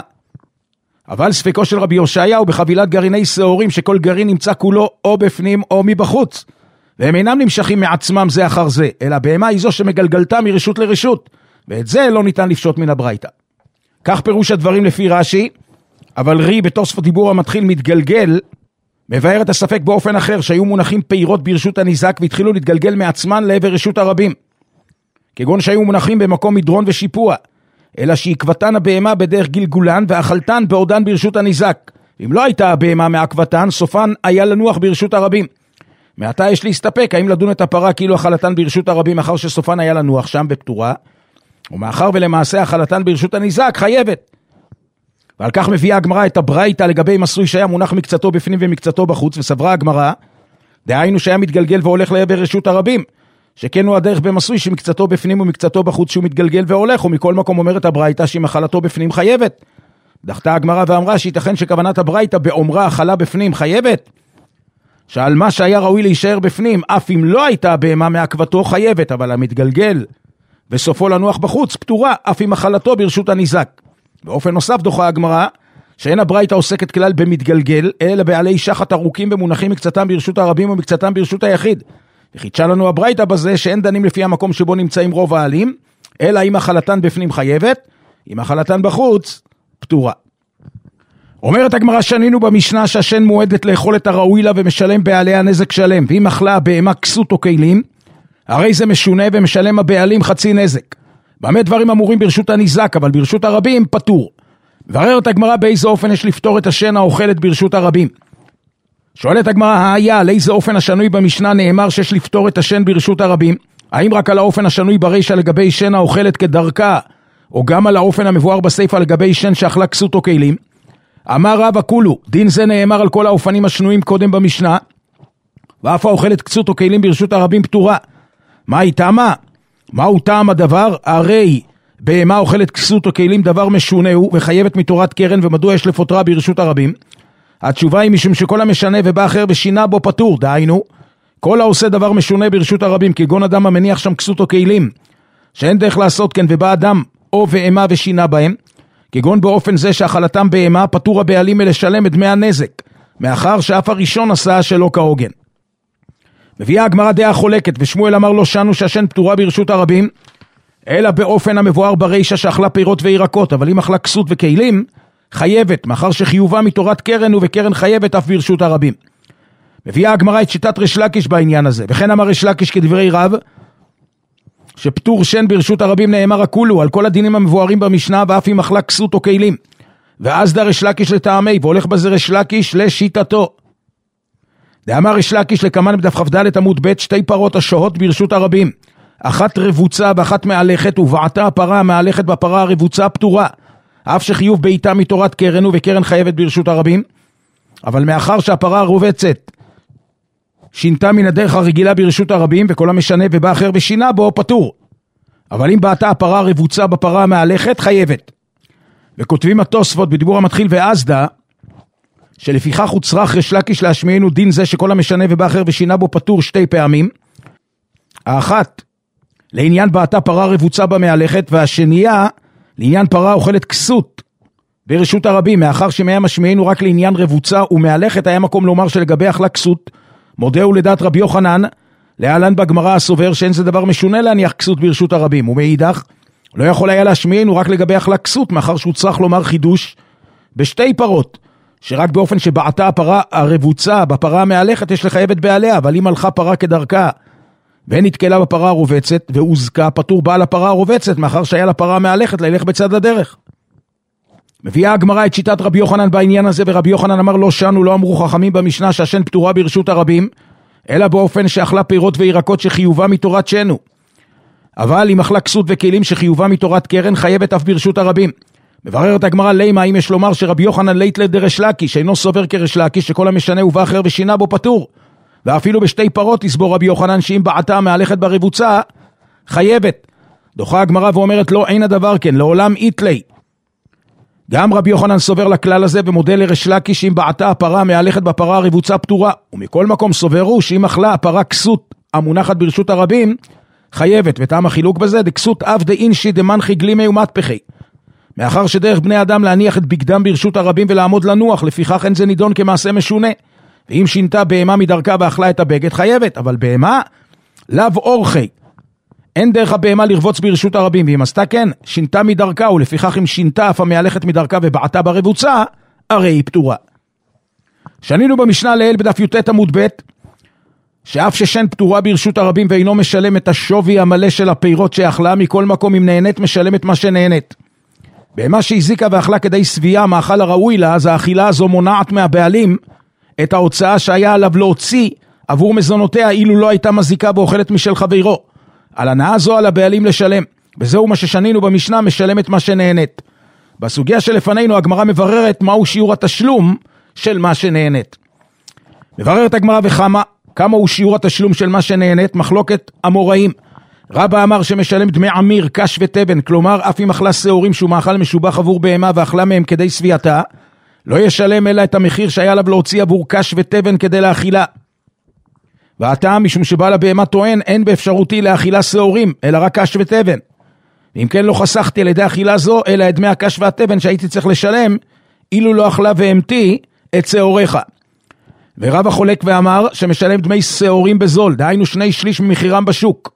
אבל ספקו של רבי הושעיה הוא בחבילת גרעיני שעורים, שכל גרעין נמצא כולו או בפנים או מבחוץ, והם אינם נמשכים מעצמם זה אחר זה, אלא בהמה היא זו שמגלגלתה מרשות לרשות, ואת זה לא ניתן לפשוט מן הברייתא. כך פירוש הדברים לפי רש"י, אבל רי בתוספות דיבור המתחיל מתגלגל, מבאר את הספק באופן אחר, שהיו מונחים פירות ברשות הניזק והתחילו להתגלגל מעצמן לעבר רשות הרבים, כגון שהיו מונחים במקום מדרון ושיפוע, אלא שעקבתן הבהמה בדרך גלגולן ואכלתן בעודן ברשות הניזק. אם לא הייתה הבהמה מעקבתן, סופן היה לנוח ברשות הרבים. מעתה יש להסתפק, האם לדון את הפרה כאילו אכלתן ברשות הרבים, מאחר שסופן היה לנוח שם בפטורה, ומאחר ולמעשה אכלתן ברשות הניזק חייבת. ועל כך מביאה הגמרא את הברייתא לגבי מסוי שהיה מונח מקצתו בפנים ומקצתו בחוץ, וסברה הגמרא, דהיינו שהיה מתגלגל והולך לעבר רשות הרבים, שכן הוא הדרך במסוי שמקצתו בפנים ומקצתו בחוץ שהוא מתגלגל והולך, ומכל מקום אומרת הברייתא שאם אכלתו בפנים חייבת. דחתה הגמרא ואמרה שייתכן שכוונת הברייתא באומרה אכלה בפנים חייבת, שעל מה שהיה ראוי להישאר בפנים, אף אם לא הייתה הבהמה מעקבתו חייבת, אבל המתגלגל וסופו לנוח בחוץ פטורה, אף אם אכלתו ברשות הניזק. באופן נוסף דוחה הגמרא, שאין הברייתא עוסקת כלל במתגלגל, אלא בעלי שחת ארוכים ומונחים מקצתם ברשות הרבים ומקצתם ברשות היחיד. וחידשה לנו הברייתא בזה שאין דנים לפי המקום שבו נמצאים רוב העלים, אלא אם אכלתן בפנים חייבת, אם אכלתן בחוץ פטורה. אומרת הגמרא שנינו במשנה שהשן מועדת לאכול את הראוי לה ומשלם בעליה נזק שלם, ואם אכלה הבהמה כסות או כלים, הרי זה משונה ומשלם הבעלים חצי נזק. באמת דברים אמורים ברשות הניזק, אבל ברשות הרבים פטור. מבררת הגמרא באיזה אופן יש לפתור את השן האוכלת ברשות הרבים. שואלת הגמרא, היה על איזה אופן השנוי במשנה נאמר שיש לפתור את השן ברשות הרבים? האם רק על האופן השנוי ברישא לגבי שן האוכלת כדרכה, או גם על האופן המבואר בסיפא לגבי שן שאכלה כסות או כלים? אמר רבא כולו, דין זה נאמר על כל האופנים השנויים קודם במשנה, ואף האוכלת כסות או כלים ברשות הרבים פטורה. מה היא טעמה? מהו טעם הדבר? הרי בהמה אוכלת כסות או כלים דבר משונה הוא, וחייבת מתורת קרן, ומדוע יש לפוטרה ברשות הרבים? התשובה היא משום שכל המשנה ובא אחר ושינה בו פטור, דהיינו, כל העושה דבר משונה ברשות הרבים, כגון אדם המניח שם כסות או כלים, שאין דרך לעשות כן, ובא אדם או בהמה ושינה בהם, כגון באופן זה שאכלתם בהמה, פטור הבעלים מלשלם את דמי הנזק, מאחר שאף הראשון עשה שלא כהוגן. מביאה הגמרא דעה חולקת, ושמואל אמר לו שנו שהשן פטורה ברשות הרבים, אלא באופן המבואר ברישא שאכלה פירות וירקות, אבל אם אכלה כסות וכלים, חייבת, מאחר שחיובה מתורת קרן ובקרן חייבת אף ברשות הרבים. מביאה הגמרא את שיטת ריש לקיש בעניין הזה, וכן אמר ריש לקיש כדברי רב, שפטור שן ברשות הרבים נאמר הכולו, על כל הדינים המבוארים במשנה, ואף אם אכלה כסות או כלים. ואז דה ריש לקיש לטעמי, והולך בזה ריש לקיש לשיטתו. דאמר ריש לקיש לקמן בדף כ"ד עמוד ב' שתי פרות השוהות ברשות הרבים, אחת רבוצה ואחת מהלכת, ובעתה הפרה המהלכת בפרה הרבוצה פטורה, אף שחיוב בעיתה מתורת קרן הוא וקרן חייבת ברשות הרבים, אבל מאחר שהפרה הרובצת שינתה מן הדרך הרגילה ברשות הרבים, וכל המשנה ובא אחר ושינה בו פטור. אבל אם בעתה הפרה הרבוצה בפרה המהלכת חייבת. וכותבים התוספות בדיבור המתחיל ואזדה, שלפיכך הוא צריך ריש לקיש להשמיענו דין זה שכל המשנה ובא אחר ושינה בו פטור שתי פעמים. האחת לעניין בעתה פרה רבוצה במהלכת, והשנייה לעניין פרה אוכלת כסות ברשות הרבים, מאחר שמהיה משמיענו רק לעניין רבוצה ומהלכת, היה מקום לומר שלגבי אכלה כסות מודעו לדעת רבי יוחנן, להלן בגמרא הסובר שאין זה דבר משונה להניח כסות ברשות הרבים, ומאידך לא יכול היה להשמיענו רק לגבי אכלה כסות, מאחר שהוא צריך לומר חידוש בשתי פרות, שרק באופן שבעתה הפרה הרבוצה בפרה המהלכת יש לחייבת בעליה, אבל אם הלכה פרה כדרכה ונתקלה בפרה הרובצת והוזקה, פטור בעל הפרה הרובצת, מאחר שהיה לפרה המהלכת ללך בצד הדרך. מביאה הגמרא את שיטת רבי יוחנן בעניין הזה, ורבי יוחנן אמר לא שנו, לא אמרו חכמים במשנה שהשן פטורה ברשות הרבים, אלא באופן שאכלה פירות וירקות שחיובה מתורת שנו. אבל אם אכלה כסות וכלים שחיובה מתורת קרן, חייבת אף ברשות הרבים. מבררת הגמרא לימה, אם יש לומר שרבי יוחנן לית לדרש לקיש, אינו סובר כריש לקיש, שכל המשנה ובא אחר ושינה בו פטור. ואפילו בשתי פרות יסבור רבי יוחנן שאם בעתה מהלכת ברבוצה חייבת. דוחה הגמרא ואומרת לא, אין הדבר כן, לעולם איתלי. גם רבי יוחנן סובר לכלל הזה ומודה לריש לקיש שאם בעתה הפרה מהלכת בפרה הרבוצה פטורה, ומכל מקום סוברו שאם אכלה הפרה כסות המונחת ברשות הרבים חייבת. וטעם החילוק בזה דכסות אף דאינשי דמנחי גלימי ומטפחי, מאחר שדרך בני אדם להניח את בגדם ברשות הרבים ולעמוד לנוח, לפיכך אין זה נידון כמעשה משונה. ואם שינתה בהמה מדרכה ואכלה את הבגד חייבת, אבל בהמה לאו אורחי, אין דרך הבהמה לרבוץ ברשות הרבים, ואם עשתה כן שינתה מדרכה, ולפיכך אם שינתה אף המהלכת מדרכה ובעתה ברבוצה הרי היא פטורה. שנינו במשנה לעיל בדף י"ט עמוד ב' שאף ששן פטורה ברשות הרבים ואינו משלם את השווי המלא של הפירות שאכלה, מכל מקום אם נהנית משלמת מה שנהנית. בהמה שהזיקה ואכלה כדי סבייה מאכל הראוי לה, אז האכילה הזו מונעת מהבעלים את ההוצאה שהיה עליו להוציא עבור מזונותיה, אילו לא הייתה מזיקה ואוכלת משל חברו. על הנאה זו על הבעלים לשלם, וזהו מה ששנינו במשנה, משלמת מה שנהנית. בסוגיה שלפנינו הגמרא מבררת מהו שיעור התשלום של מה שנהנית. מבררת הגמרא וכמה, כמה הוא שיעור התשלום של מה שנהנית, מחלוקת אמוראים. רבא אמר שמשלם דמי עמיר, קש וטבן, כלומר אף אם אכלה שעורים שהוא מאכל משובח עבור בהמה ואכלה מהם כדי סבייתה, לא ישלם אלא את המחיר שהיה עליו להוציא עבור קש וטבן כדי להאכילה. והטעם משום שבעל הבהמה טוען אין באפשרותי להאכילה שעורים אלא רק קש וטבן, אם כן לא חסכתי על ידי אכילה זו אלא את דמי הקש והטבן שהייתי צריך לשלם אילו לא אכלה והמתי את שעוריך. ורבא חולק ואמר שמשלם דמי שעורים בזול, דהיינו שני שליש ממחירם בשוק.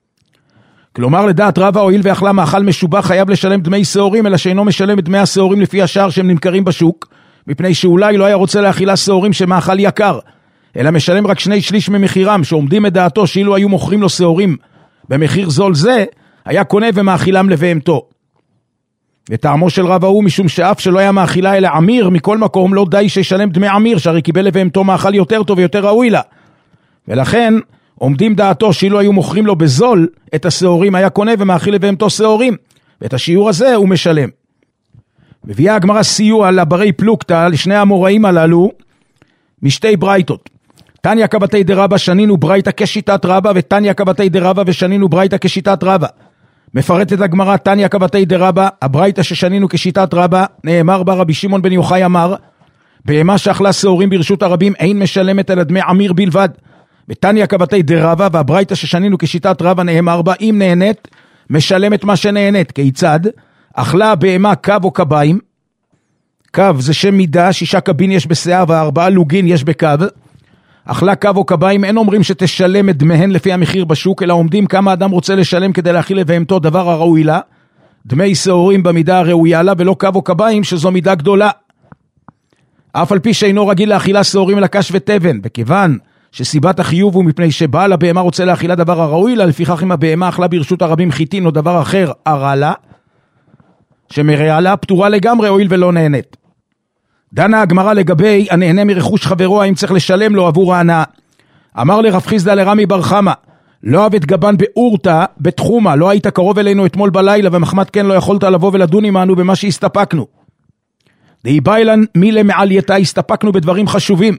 כלומר לדעת רבא הואיל ואכלה מאכל משובח חייב לשלם דמי שעורים, אלא שאינו משלם את דמי השעורים לפי השער שהם נמכרים בשוק, מפני שאולי לא היה רוצה להאכילה שעורים שמאכל יקר, אלא משלם רק שני שליש ממחירם, שעומדים את דעתו שאילו היו מוכרים לו שעורים במחיר זול זה, היה קונה ומאכילם לבהמתו. וטעמו של רבא הוא משום שאף שלא היה מאכילה אלא עמיר, מכל מקום לא די שישלם דמי עמיר, שהרי קיבל לבהמתו מאכל יותר טוב ויותר ראוי לה. ולכן עומדים דעתו שאילו היו מוכרים לו בזול את השעורים, היה קונה ומאכיל לבהמתו שעורים, ואת השיעור הזה הוא משלם. מביאה הגמרא סיוע לברי פלוגתא לשני המוראים הללו משתי ברייתות. תניא כבתי דרבא שנינו ברייתא כשיטת רבא, ותניא כבתי דרבא ושנינו ברייתא כשיטת רבא. מפרטת הגמרא תניא כבתי דרבא, הברייתא ששנינו כשיטת רבא, נאמר בה רבי שמעון בן יוחאי אמר, בהמה שאכלה שעורים ברשות הרבים אין משלמת אלא דמי עמיר בלבד. ותניא כבתי דרבא, והברייתא ששנינו כשיטת רבא, נאמר בה אם נהנית משלמת מה שנהנית. כיצד? אכלה בהמה קו או קביים, קו זה שם מידה, שישה קבין יש בשיער וארבעה לוגין יש בקו. אכלה קו או קביים אין אומרים שתשלם את דמיהן לפי המחיר בשוק, אלא עומדים כמה אדם רוצה לשלם כדי להאכיל לבהמתו דבר הראוי לה, דמי שעורים במידה הראויה לה, ולא קו או קביים שזו מידה גדולה. אף על פי שאינו רגיל להאכילה שעורים אלא קש וטבן, וכיוון שסיבת החיוב הוא מפני שבעל הבהמה רוצה להאכילה דבר הראוי לה, לפיכך אם הבהמה אכלה ברשות הרבים חיטין או דבר אחר הרע לה, שמרעה לה פטורה לגמרי הואיל ולא נהנית. דנה הגמרא לגבי הנהנה מרכוש חברו, האם צריך לשלם לו עבור ההנאה. אמר לרב חיסדא לרמי בר חמא, לא אבד גבן באורתא בתחומה, לא היית קרוב אלינו אתמול בלילה, ומחמת כן לא יכולת לבוא ולדון עמנו במה שהסתפקנו. דהי באילן מילה מעלייתה, הסתפקנו בדברים חשובים.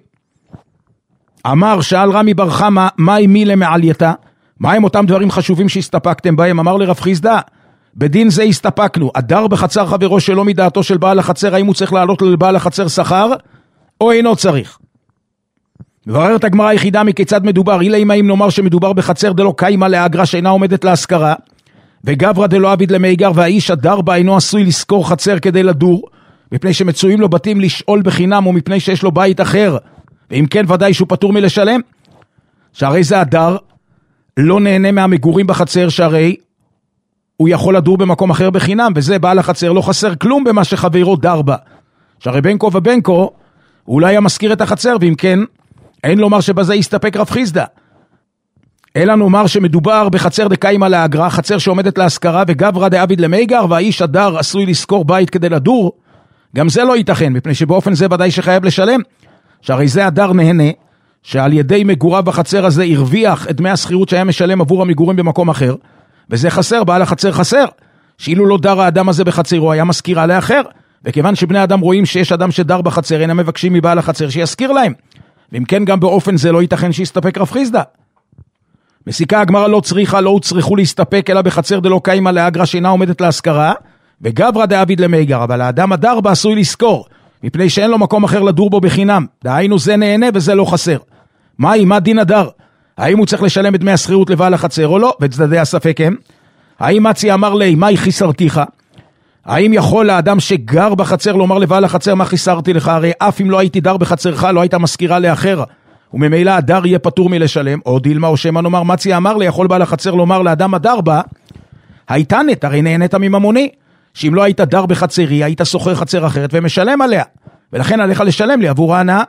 אמר, שאל רמי בר חמא, מהי מילה מעלייתה? מהם אותם דברים חשובים שהסתפקתם בהם? אמר לרב חיסדא, בדין זה הסתפקנו, הדר בחצר חברו שלא מדעתו של בעל החצר, האם הוא צריך לעלות לבעל החצר שכר, או אינו צריך. מבררת הגמרא היחידה מכיצד מדובר, אילה אם נאמר שמדובר בחצר דלא קיימה לאגרה שאינה עומדת להשכרה, וגברא דלא עביד למאגר, והאיש הדר בה אינו עשוי לשכור חצר כדי לדור, מפני שמצויים לו בתים לשאול בחינם, או מפני שיש לו בית אחר, ואם כן ודאי שהוא פטור מלשלם. שהרי זה הדר לא נהנה מהמגורים בחצר, שהרי הוא יכול לדור במקום אחר בחינם, וזה בעל החצר לא חסר כלום במה שחברו דר בה. שהרי בנקו ובנקו אולי היה מזכיר את החצר, ואם כן אין לומר שבזה יסתפק רב חיסדא, אלא נאמר שמדובר בחצר דקיימה לאגרה, חצר שעומדת להשכרה, וגברא דעביד למאגר, והאיש הדר עשוי לשכור בית כדי לדור, גם זה לא ייתכן, מפני שבאופן זה ודאי שחייב לשלם. שהרי זה הדר נהנה, שעל ידי מגוריו בחצר הזה הרוויח את דמי השכירות שהיה משלם עבור המגורים במקום אחר, וזה חסר, בעל החצר חסר, שאילו לא דר האדם הזה בחצרו, היה מזכירה לאחר, וכיוון שבני אדם רואים שיש אדם שדר בחצר, אינם מבקשים מבעל החצר שיזכיר להם, ואם כן גם באופן זה לא ייתכן שיסתפק רב חיסדא. מסיקה הגמרא לא צריכה, לא צריכו להסתפק אלא בחצר דלא קיימה לאגרה שאינה עומדת להשכרה, וגברא דעביד למאגר, אבל האדם הדר בה עשוי לזכור, מפני שאין לו מקום אחר לדור בו בחינם, דהיינו זה נהנה וזה לא חסר. מהי, מה דין הדר? האם הוא צריך לשלם את דמי השכירות לבעל החצר או לא? וצדדי הספק הם. האם מצי אמר לי, מהי חיסרתיך? האם יכול האדם שגר בחצר לומר לבעל החצר, מה חיסרתי לך? הרי אף אם לא הייתי דר בחצרך, לא הייתה מזכירה לאחר, וממילא הדר יהיה פטור מלשלם. או דילמה או שמה נאמר, מצי אמר לי, יכול בעל החצר לומר לאדם הדר בה, הייתה נת, הרי נהנית מממוני, שאם לא היית דר בחצרי, היית סוחר חצר אחרת ומשלם עליה, ולכן עליך לשלם לי עבור ההנאה.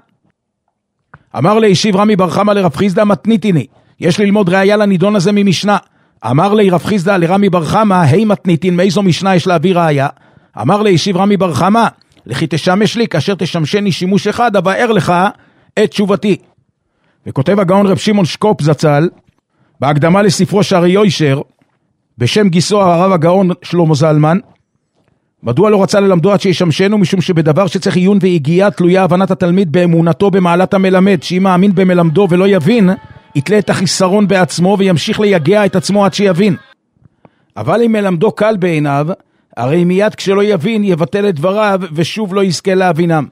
אמר לי, השיב רמי בר חמא לרב חיסדא, מתניתיני, יש ללמוד ראיה לנידון הזה ממשנה. אמר לי רב חיסדא לרמי בר חמא, היי מתניתין, מאיזו משנה יש להביא ראיה? אמר לי, השיב רמי בר חמא, לכי תשמש לי, כאשר תשמשני שימוש אחד, אבאר לך את תשובתי. וכותב הגאון רב שמעון שקופ זצ"ל, בהקדמה לספרו שערי יושר, בשם גיסו הרב הגאון שלמה זלמן, מדוע לא רצה ללמדו עד שישמשנו? משום שבדבר שצריך עיון והגיעה תלויה הבנת התלמיד באמונתו במעלת המלמד, שאם מאמין במלמדו ולא יבין, יתלה את החיסרון בעצמו וימשיך ליגע את עצמו עד שיבין. אבל אם מלמדו קל בעיניו, הרי מיד כשלא יבין יבטל את דבריו ושוב לא יזכה להבינם.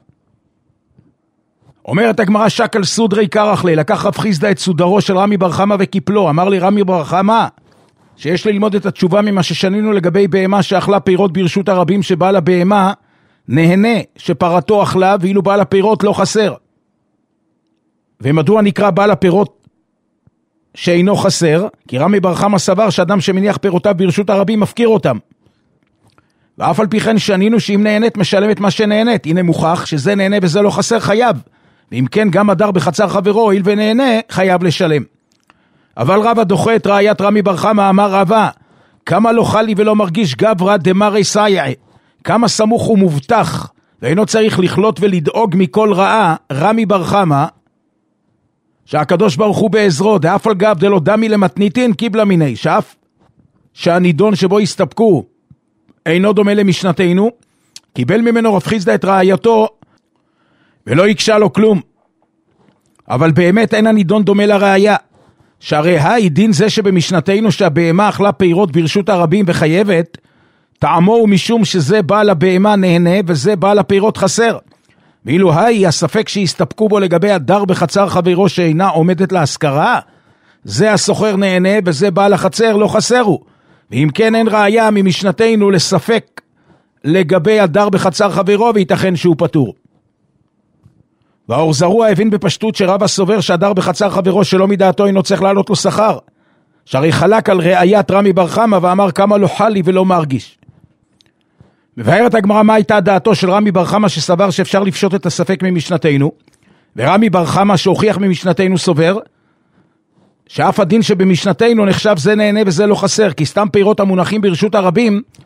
אומרת הגמרא, שקל סודרי קרח לי, לקח רב חיסדא את סודרו של רמי בר חמא וקיפלו. אמר לי רמי בר חמא, שיש ללמוד את התשובה ממה ששנינו לגבי בהמה שאכלה פירות ברשות הרבים, שבעל הבהמה נהנה שפרתו אכלה, ואילו בעל הפירות לא חסר. ומדוע נקרא בעל הפירות שאינו חסר? כי רמי בר חמא סבר שאדם שמניח פירותיו ברשות הרבים מפקיר אותם. ואף על פי כן שנינו שאם נהנית משלם את מה שנהנית. הנה מוכח שזה נהנה וזה לא חסר, חייב. ואם כן גם הדר בחצר חברו, הואיל ונהנה, חייב לשלם. אבל רבא דוחה את ראיית רמי בר חמא. אמר רבא, כמה לא חלי ולא מרגיש גברא דמרי סייע, כמה סמוך ומובטח ואינו צריך לכלות ולדאוג מכל רעה רמי בר חמא, שהקדוש ברוך הוא בעזרו, דאף על גב דלא דמי למתניתין קיבלה מיני, שאף שהנידון שבו הסתפקו אינו דומה למשנתנו, קיבל ממנו רב חיסדא את ראייתו ולא יקשה לו כלום. אבל באמת אין הנידון דומה לראיה, שהרי היי דין זה שבמשנתנו שהבהמה אכלה פירות ברשות הרבים וחייבת, טעמו הוא משום שזה בעל הבהמה נהנה וזה בעל הפירות חסר. ואילו היי הספק שהסתפקו בו לגבי הדר בחצר חברו שאינה עומדת להשכרה, זה הסוחר נהנה וזה בעל החצר לא חסרו. ואם כן אין ראיה ממשנתנו לספק לגבי הדר בחצר חברו, וייתכן שהוא פטור. והאור זרוע הבין בפשטות שרבא סובר שהדר בחצר חברו שלא מדעתו אינו צריך לעלות לו שכר, שהרי חלק על ראיית רמי בר חמא ואמר כמה לא חלי ולא מרגיש. מבארת הגמרא מה הייתה דעתו של רמי בר חמא שסבר שאפשר לפשוט את הספק ממשנתנו, ורמי בר חמא שהוכיח ממשנתנו סובר שאף הדין שבמשנתנו נחשב זה נהנה וזה לא חסר, כי סתם פירות המונחים ברשות הרבים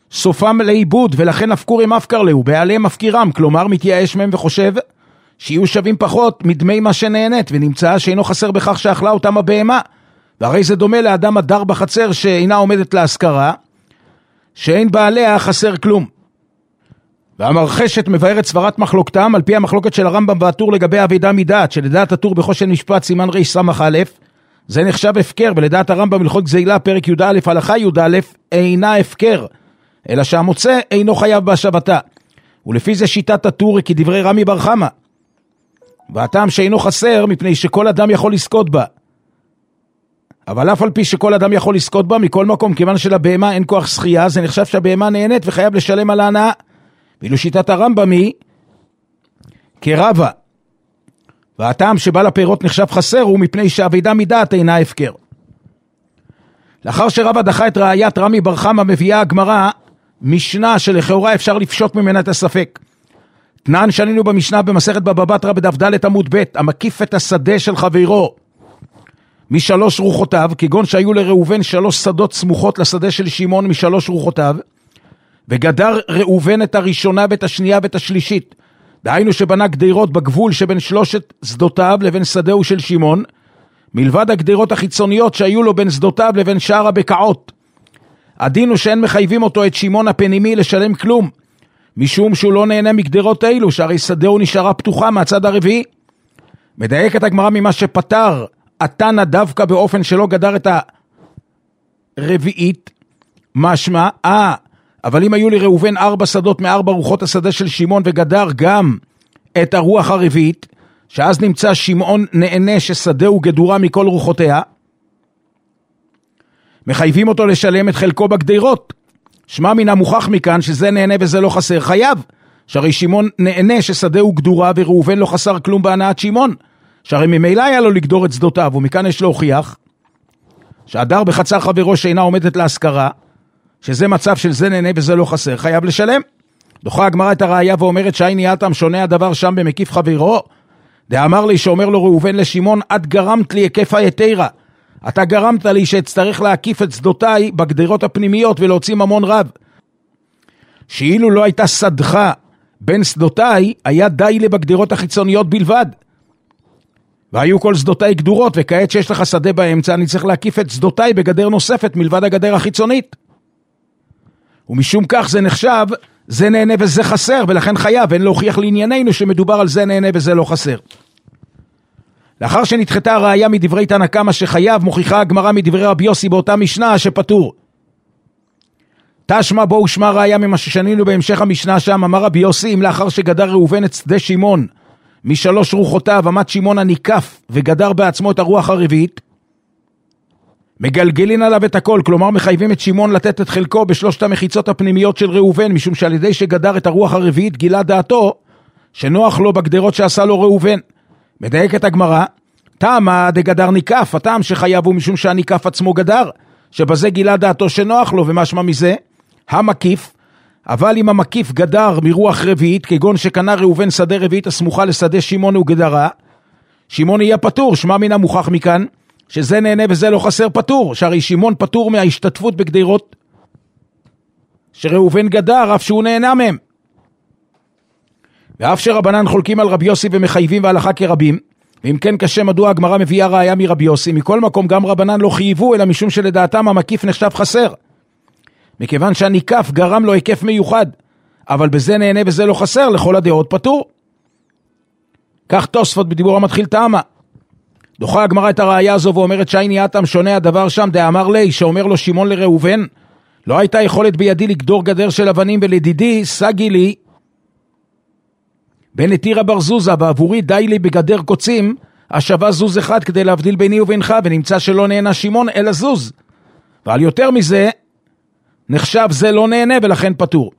סופם לאיבוד, ולכן הפקורים אפקר להו, בעליהם מפקירם, כלומר מתייאש מהם וחושב שיהיו שווים פחות מדמי מה שנהנית, ונמצא שאינו חסר בכך שאכלה אותם הבהמה, והרי זה דומה לאדם הדר בחצר שאינה עומדת להשכרה, שאין בעליה חסר כלום. והמרחשת מבארת סברת מחלוקתם, על פי המחלוקת של הרמב"ם והטור לגבי אבידה מדעת, שלדעת הטור בחושן משפט סימן ר' סמך א', זה נחשב הפקר, ולדעת הרמב"ם הלכות גזילה פרק י"א הלכה י"א אינה הפקר, אלא שהמוצא אינו חייב בהשבתה. ולפי זה שיטת הטור כדברי רמי בר חמא, והטעם שאינו חסר מפני שכל אדם יכול לזכות בה. אבל אף על פי שכל אדם יכול לזכות בה, מכל מקום, כיוון שלבהמה אין כוח שחייה, זה נחשב שהבהמה נהנית וחייב לשלם על ההנאה. ואילו שיטת הרמב"ם היא כרבה, והטעם שבעל הפירות נחשב חסר הוא מפני שאבידה מדעת אינה הפקר. לאחר שרבה דחה את ראיית רמי בר חמא, מביאה הגמרא משנה שלכאורה אפשר לפשוט ממנה את הספק. תנן שנינו במשנה במסכת בבא בתרא בדף ד' עמוד ב', המקיף את השדה של חברו משלוש רוחותיו, כגון שהיו לראובן שלוש שדות סמוכות לשדה של שמעון משלוש רוחותיו, וגדר ראובן את הראשונה ואת השנייה ואת השלישית, דהיינו שבנה גדרות בגבול שבין שלושת שדותיו לבין שדהו של שמעון, מלבד הגדרות החיצוניות שהיו לו בין שדותיו לבין שאר הבקעות. הדין הוא שאין מחייבים אותו את שמעון הפנימי לשלם כלום, משום שהוא לא נהנה מגדרות אלו, שהרי שדהו נשארה פתוחה מהצד הרביעי. מדייקת הגמרא ממה שפטר התנא דווקא באופן שלא גדר את הרביעית, משמע, אה, אבל אם היו לראובן ארבע שדות מארבע רוחות השדה של שמעון וגדר גם את הרוח הרביעית, שאז נמצא שמעון נהנה ששדהו גדורה מכל רוחותיה, מחייבים אותו לשלם את חלקו בגדרות. שמע מן המוכח מכאן שזה נהנה וזה לא חסר, חייב. שהרי שמעון נהנה ששדהו גדורה וראובן לא חסר כלום בהנאת שמעון, שהרי ממילא היה לו לגדור את שדותיו, ומכאן יש להוכיח שהדר בחצר חברו שאינה עומדת להשכרה, שזה מצב של זה נהנה וזה לא חסר, חייב לשלם. דוחה הגמרא את הראיה ואומרת שהייני אתם שונה הדבר שם במקיף חברו, דאמר לי שאומר לו ראובן לשמעון, את גרמת לי היקף היתרה, אתה גרמת לי שאצטרך להקיף את שדותיי בגדרות הפנימיות ולהוציא ממון רב, שאילו לא הייתה שדך בין שדותיי, היה די לי בגדרות החיצוניות בלבד, והיו כל שדותיי גדורות, וכעת שיש לך שדה באמצע, אני צריך להקיף את שדותיי בגדר נוספת מלבד הגדר החיצונית. ומשום כך זה נחשב, זה נהנה וזה חסר, ולכן חייב, אין להוכיח לענייננו שמדובר על זה נהנה וזה לא חסר. לאחר שנדחתה הראיה מדברי תנא קמא שחייב, מוכיחה הגמרא מדברי רבי יוסי באותה משנה שפטור. תשמע בו ושמע ראיה ממה ששנינו בהמשך המשנה שם, אמר רבי יוסי, אם לאחר שגדר ראובן את שדה שמעון משלוש רוחותיו, עמד שמעון הניקף וגדר בעצמו את הרוח הרביעית, מגלגלין עליו את הכל, כלומר מחייבים את שמעון לתת את חלקו בשלושת המחיצות הפנימיות של ראובן, משום שעל ידי שגדר את הרוח הרביעית גילה דעתו שנוח לו בגדרות שעשה לו ראובן. מדייקת הגמרא, טעמה דגדר ניקף, הטעם שחייב הוא משום שהניקף עצמו גדר, שבזה גילה דעתו שנוח לו, ומשמע מזה המקיף. אבל אם המקיף גדר מרוח רביעית, כגון שקנה ראובן שדה רביעית הסמוכה לשדה שמעון וגדרה, שמעון יהיה פטור. שמע מן המוכח מכאן שזה נהנה וזה לא חסר, פטור, שהרי שמעון פטור מההשתתפות בגדרות שראובן גדר, אף שהוא נהנה מהם. ואף שרבנן חולקים על רבי יוסי ומחייבים והלכה כרבים, ואם כן קשה מדוע הגמרא מביאה ראיה מרבי יוסי, מכל מקום גם רבנן לא חייבו, אלא משום שלדעתם המקיף נחשב חסר, מכיוון שהניקף גרם לו היקף מיוחד, אבל בזה נהנה וזה לא חסר, לכל הדעות פטור. כך תוספות בדיבור המתחיל טעמה. דוחה הגמרא את הראיה הזו ואומרת שהייני אתם שונה הדבר שם, דאמר לי שאומר לו שמעון לראובן, לא הייתה יכולת בידי לגדור גדר של אבנים, ולדידי סגי לי בנתירה בר זוזה, ועבורי די לי בגדר קוצים השווה זוז אחד כדי להבדיל ביני ובינך, ונמצא שלא נהנה שמעון אלא זוז, ועל יותר מזה נחשב זה לא נהנה ולכן פטור.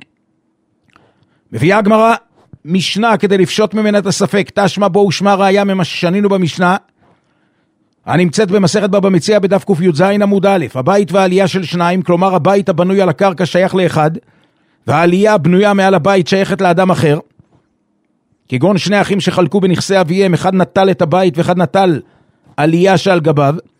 מביאה הגמרא משנה כדי לפשוט ממנה את הספק. תשמע בו ושמע ראיה ממה ששנינו במשנה הנמצאת במסכת בבא מציעא בדף ק"ז עמוד א', הבית והעלייה של שניים, כלומר הבית הבנוי על הקרקע שייך לאחד, והעלייה הבנויה מעל הבית שייכת לאדם אחר, כגון שני אחים שחלקו בנכסי אביהם, אחד נטל את הבית ואחד נטל עלייה שעל גביו,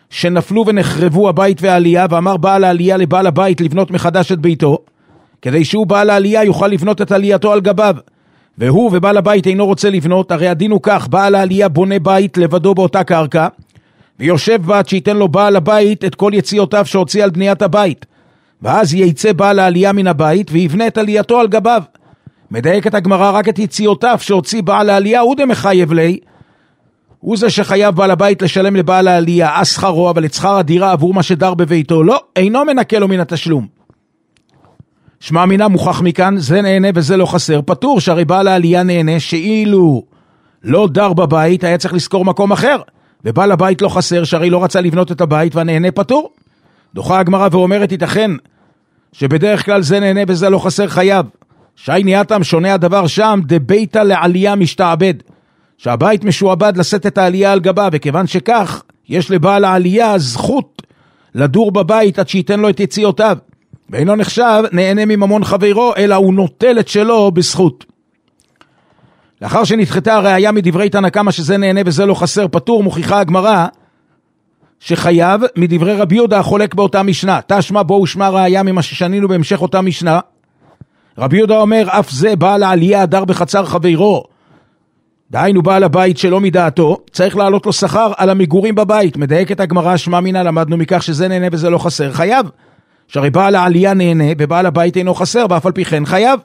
שנפלו ונחרבו הבית והעלייה, ואמר בעל העלייה לבעל הבית לבנות מחדש את ביתו, כדי שהוא בעל העלייה יוכל לבנות את עלייתו על גביו, והוא ובעל הבית אינו רוצה לבנות, הרי הדין הוא כך, בעל העלייה בונה בית לבדו באותה קרקע, ויושב בת שייתן לו בעל הבית את כל יציאותיו שהוציא על בניית הבית, ואז ייצא בעל העלייה מן הבית ויבנה את עלייתו על גביו. מדייק את הגמרא, רק את יציאותיו שהוציא בעל העלייה הוא דמחייב לי, הוא זה שחייב בעל הבית לשלם לבעל העלייה שכרו, אבל את שכר הדירה עבור מה שדר בביתו לא, אינו מנקה לו מן התשלום. שמע מינה מוכח מכאן, זה נהנה וזה לא חסר, פטור, שהרי בעל העלייה נהנה שאילו לא דר בבית היה צריך לזכור מקום אחר, ובעל הבית לא חסר, שהרי לא רצה לבנות את הבית והנהנה פטור. דוחה הגמרא ואומרת, ייתכן שבדרך כלל זה נהנה וזה לא חסר חייב, שי ניאתם שונה הדבר שם, דביתה לעלייה משתעבד, שהבית משועבד לשאת את העלייה על גבה, וכיוון שכך יש לבעל העלייה זכות לדור בבית עד שייתן לו את יציאותיו, ואינו נחשב נהנה מממון חברו, אלא הוא נוטל את שלו בזכות. לאחר שנדחתה הראיה מדברי תנא קמא שזה נהנה וזה לא חסר פטור, מוכיחה הגמרא שחייב מדברי רבי יהודה החולק באותה משנה. תשמע בו ושמע ראיה ממה ששנינו בהמשך אותה משנה. רבי יהודה אומר, אף זה בעל העלייה הדר בחצר חברו, דהיינו בעל הבית שלא מדעתו, צריך לעלות לו שכר על המגורים בבית. מדייק את הגמרא, שמע מינה, למדנו מכך שזה נהנה וזה לא חסר חייב, שהרי בעל העלייה נהנה ובעל הבית אינו חסר, ואף על פי כן חייב.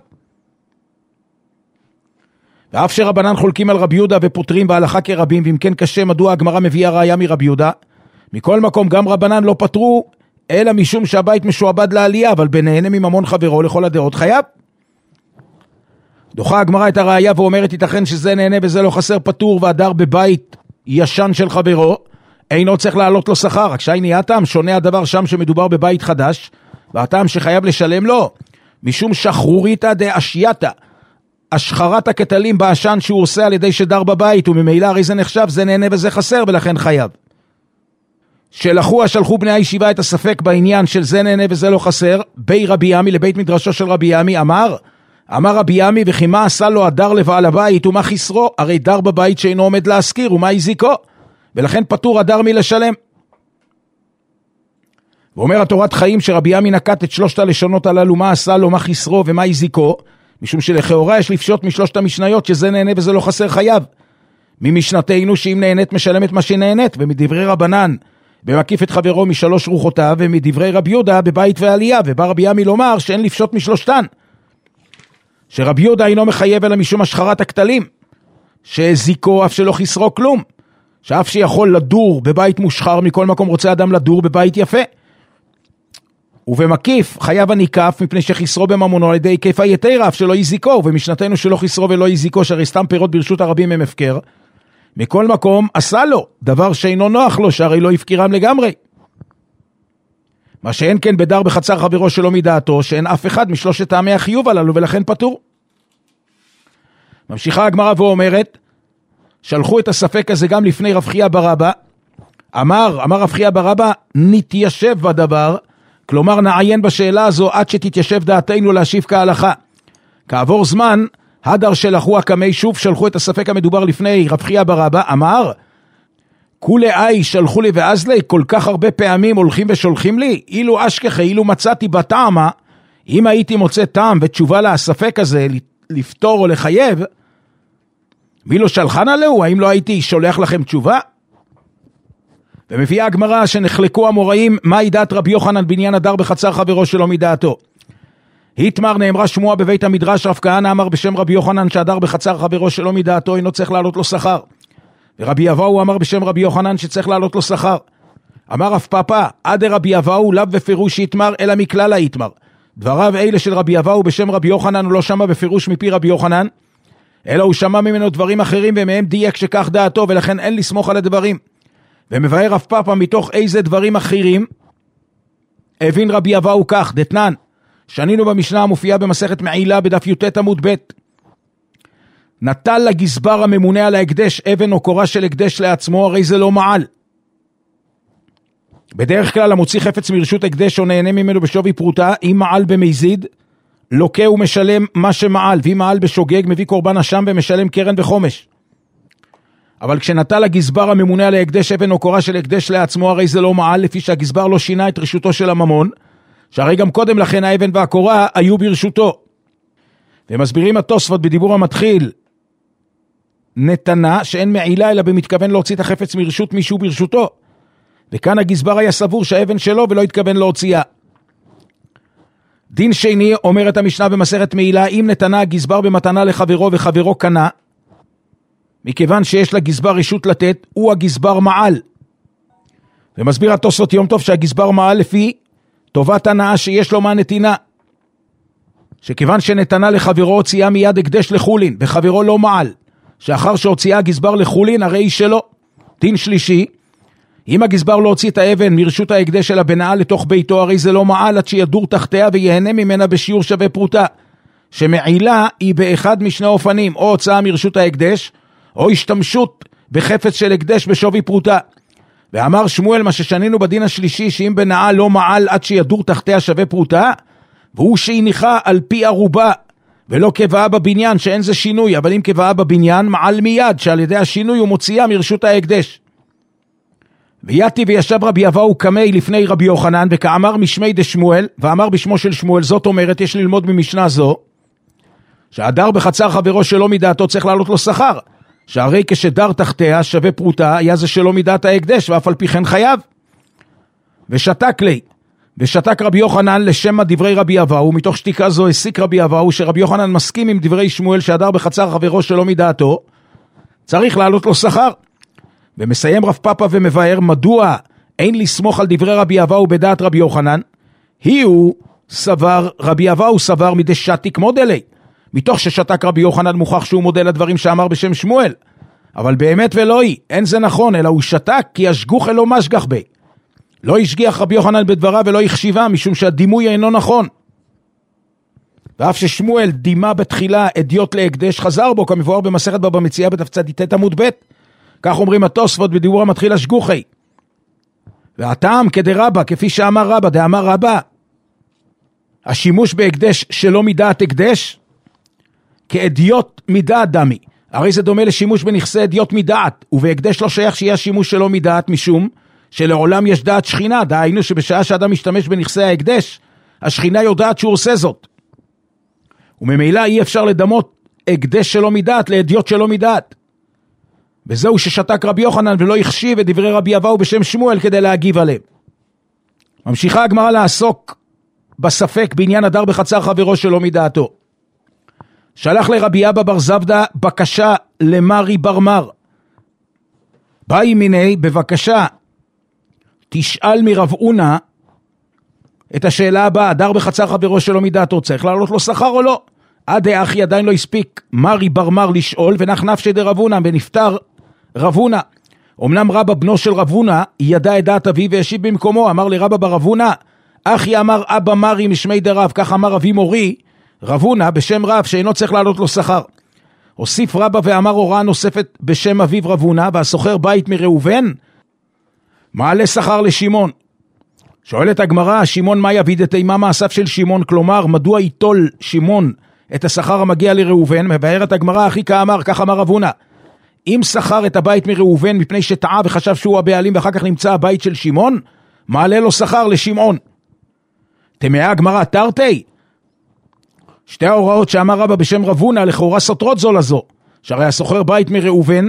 ואף שרבנן חולקים על רבי יהודה ופותרים בהלכה כרבים, ואם כן קשה מדוע הגמרא מביאה ראיה מרבי יהודה. מכל מקום גם רבנן לא פתרו, אלא משום שהבית משועבד לעלייה, אבל בנהנה מממון חברו לכל הדעות חייב. דוחה הגמרא את הראיה ואומרת, ייתכן שזה נהנה וזה לא חסר פטור, והדר בבית ישן של חברו אינו צריך לעלות לו שכר, רק שי ניאתם שונה הדבר שם שמדובר בבית חדש, והטעם שחייב לשלם לו, משום שחרוריתא דאשייתא, השחרת הכתלים בעשן שהוא עושה על ידי שדר בבית, וממילא הרי זה נחשב, זה נהנה וזה חסר, ולכן חייב. שלחו השלחו בני הישיבה את הספק בעניין של זה נהנה וזה לא חסר, בי רבי ימי לבית מדרשו של רבי ימי, אמר, אמר רבי ימי, וכי מה עשה לו הדר לבעל הבית ומה חסרו? הרי דר בבית שאינו עומד להזכיר, ומה יזיקו? ולכן פטור הדר מלשלם. ואומר התורת חיים שרבי ימי נקט את שלושת הלשונות הללו, מה עשה לו, מה חסרו ומה יזיקו, משום שלכאורה יש לפשוט משלושת המשניות שזה נהנה וזה לא חסר חייב. ממשנתנו שאם נהנית משלמת מה שנהנית, ומדברי רבנן במקיף את חברו משלוש רוחותיו, ומדברי רבי יהודה בבית ועלייה, ובא רבי ימי לומר שאין לפשוט משלושתן, שרבי יהודה אינו מחייב אלא משום השחרת הכתלים, שזיקו אף שלא חסרו כלום, שאף שיכול לדור בבית מושחר, מכל מקום רוצה אדם לדור בבית יפה, ובמקיף חייב הניקף מפני שחסרו בממונו על ידי כיפה יתרה אף שלא יזיקו, ובמשנתנו שלא חסרו ולא יזיקו, שהרי סתם פירות ברשות הרבים הם הפקר, מכל מקום עשה לו דבר שאינו נוח לו, שהרי לא יפקירם לגמרי. מה שאין כן בדר בחצר חברו שלא מדעתו, שאין אף אחד משלושת טעמי החיוב הללו, ולכן פטור. ממשיכה הגמרא ואומרת, שלחו את הספק הזה גם לפני רב חייא בר אבא, אמר, אמר רב חייא בר אבא, נתיישב בדבר, כלומר נעיין בשאלה הזו עד שתתיישב דעתנו להשיב כהלכה. כעבור זמן, הדר שלחו הקמי שוב שלחו את הספק המדובר לפני רב חייא בר אבא, אמר, כולי אי שלחו לי ואז לי, כל כך הרבה פעמים הולכים ושולחים לי, אילו אשכחה, אילו מצאתי בטעמה, אם הייתי מוצא טעם ותשובה לספק הזה, לפתור או לחייב, מי לא שלחן עליהו, האם לא הייתי שולח לכם תשובה? ומביאה הגמרא שנחלקו המוראים, מהי דעת רבי יוחנן בעניין הדר בחצר חברו שלא מדעתו. התמר נאמרה שמועה בבית המדרש, רב כהנא אמר בשם רבי יוחנן שהדר בחצר חברו שלא מדעתו אינו צריך לעלות לו שכר. ורבי אבאו אמר בשם רבי יוחנן שצריך לעלות לו שכר. אמר רב פאפא, עד רבי אבאו לאו בפירוש יתמר אלא מכלל היתמר. דבריו אלה של רבי אבאו בשם רבי יוחנן הוא לא שמע בפירוש מפי רבי יוחנן, אלא הוא שמע ממנו דברים אחרים ומהם דייק שכך דעתו, ולכן אין לסמוך על הדברים. ומבאר רב פאפא מתוך איזה דברים אחרים הבין רבי אבאו כך, דתנן, שנינו במשנה המופיעה במסכת מעילה בדף י"ט עמוד ב', נטל לגזבר הממונה על ההקדש אבן או קורה של הקדש לעצמו, הרי זה לא מעל. בדרך כלל המוציא חפץ מרשות הקדש או נהנה ממנו בשווי פרוטה, אם מעל במזיד, לוקה ומשלם מה שמעל, ואם מעל בשוגג מביא קורבן אשם ומשלם קרן וחומש. אבל כשנטל הגזבר הממונה על ההקדש אבן או קורה של הקדש לעצמו, הרי זה לא מעל, לפי שהגזבר לא שינה את רשותו של הממון, שהרי גם קודם לכן האבן והקורה היו ברשותו. ומסבירים התוספות בדיבור המתחיל, נתנה שאין מעילה אלא במתכוון להוציא את החפץ מרשות מישהו ברשותו. וכאן הגזבר היה סבור שהאבן שלו ולא התכוון להוציאה. דין שני, אומרת המשנה במסכת מעילה, אם נתנה הגזבר במתנה לחברו וחברו קנה, מכיוון שיש לגזבר רשות לתת, הוא הגזבר מעל. ומסביר התוספות יום טוב שהגזבר מעל לפי טובת הנאה שיש לו מהנתינה. שכיוון שנתנה לחברו הוציאה מיד הקדש לחולין, וחברו לא מעל. שאחר שהוציאה הגזבר לחולין, הרי היא שלו. דין שלישי, אם הגזבר לא הוציא את האבן מרשות ההקדש שלה בנאה לתוך ביתו, הרי זה לא מעל עד שידור תחתיה ויהנה ממנה בשיעור שווה פרוטה. שמעילה היא באחד משני אופנים, או הוצאה מרשות ההקדש, או השתמשות בחפץ של הקדש בשווי פרוטה. ואמר שמואל מה ששנינו בדין השלישי, שאם בנאה לא מעל עד שידור תחתיה שווה פרוטה, והוא שהניחה על פי ערובה, ולא כבאה בבניין שאין זה שינוי, אבל אם כבאה בבניין מעל מיד, שעל ידי השינוי הוא מוציאה מרשות ההקדש. ויתי וישב רבי אבאו קמי לפני רבי יוחנן, וכאמר משמי דשמואל, ואמר בשמו של שמואל, זאת אומרת, יש ללמוד ממשנה זו, שהדר בחצר חברו שלא מדעתו צריך לעלות לו שכר, שהרי כשדר תחתיה שווה פרוטה, היה זה שלא מדעת ההקדש, ואף על פי כן חייב. ושתק לי, ושתק רבי יוחנן לשם דברי רבי אבאו, מתוך שתיקה זו הסיק רבי אבאו, שרבי יוחנן מסכים עם דברי שמואל, שהדר בחצר חברו שלא מדעתו, צריך לעלות לו שכר. ומסיים רב פאפה ומבאר, מדוע אין לסמוך על דברי רבי אבאו בדעת רבי יוחנן? היא הוא סבר, רבי אבאו סבר מדי שתיק מודלי, מתוך ששתק רבי יוחנן מוכח שהוא מודל לדברים שאמר בשם שמואל, אבל באמת ולא היא, אין זה נכון, אלא הוא שתק כי השגוך אלו משגח בי. לא השגיח רבי יוחנן בדברה ולא יחשיבה, משום שהדימוי אינו נכון. ואף ששמואל דימה בתחילה אדיוט להקדש, חזר בו כמבואר במסכת בבא מציעא בדף צ"ט עמוד ב', כך אומרים התוספות בדיבור המתחיל השגוחי. והטעם כדרבא, כפי שאמר רבא, דאמר רבא, השימוש בהקדש שלא מדעת הקדש, כאדיוט מדעת דמי. הרי זה דומה לשימוש בנכסי אדיוט מדעת, ובהקדש לא שייך שיהיה שימוש שלא מדעת, משום שלעולם יש דעת שכינה, דהיינו שבשעה שאדם משתמש בנכסי ההקדש, השכינה יודעת שהוא עושה זאת. וממילא אי אפשר לדמות הקדש שלא מדעת לאדיוט שלא מדעת. וזהו ששתק רבי יוחנן ולא החשיב את דברי רבי אבאו בשם שמואל כדי להגיב עליהם. ממשיכה הגמרא לעסוק בספק בעניין הדר בחצר חברו שלא מדעתו. שלח לרבי אבא בר זבדה בקשה למרי בר מר. באי מיני בבקשה תשאל מרב אונה את השאלה הבאה, הדר בחצר חברו שלא מדעתו צריך לעלות לו שכר או לא? עד האחי עדיין לא הספיק מרי בר מר לשאול, ונח נפשי דה רב אונה, ונפטר רב אונה. אמנם רבא בנו של רב אונה ידע את דעת אביו והשיב במקומו, אמר לרבא ברב אונה, אחי אמר אבא מרי משמי דה רב, כך אמר אבי מורי רב אונה בשם רב שאינו צריך לעלות לו שכר. הוסיף רבא ואמר הוראה נוספת בשם אביו רב אונה, והסוחר בית מראובן מעלה שכר לשמעון. שואלת הגמרא, שמעון מה יבידתי, מה מעשיו של שמעון, כלומר מדוע יטול שמעון את השכר המגיע לראובן? מבארת הגמרא, אחי כאמר, כך אמר רב אונה, אם שכר את הבית מראובן מפני שטעה וחשב שהוא הבעלים ואחר כך נמצא הבית של שמעון, מעלה לו שכר לשמעון. תמאה הגמרא תרתי, שתי ההוראות שאמר רבא בשם רב אונה לכאורה סותרות זו לזו, שהרי הסוחר בית מראובן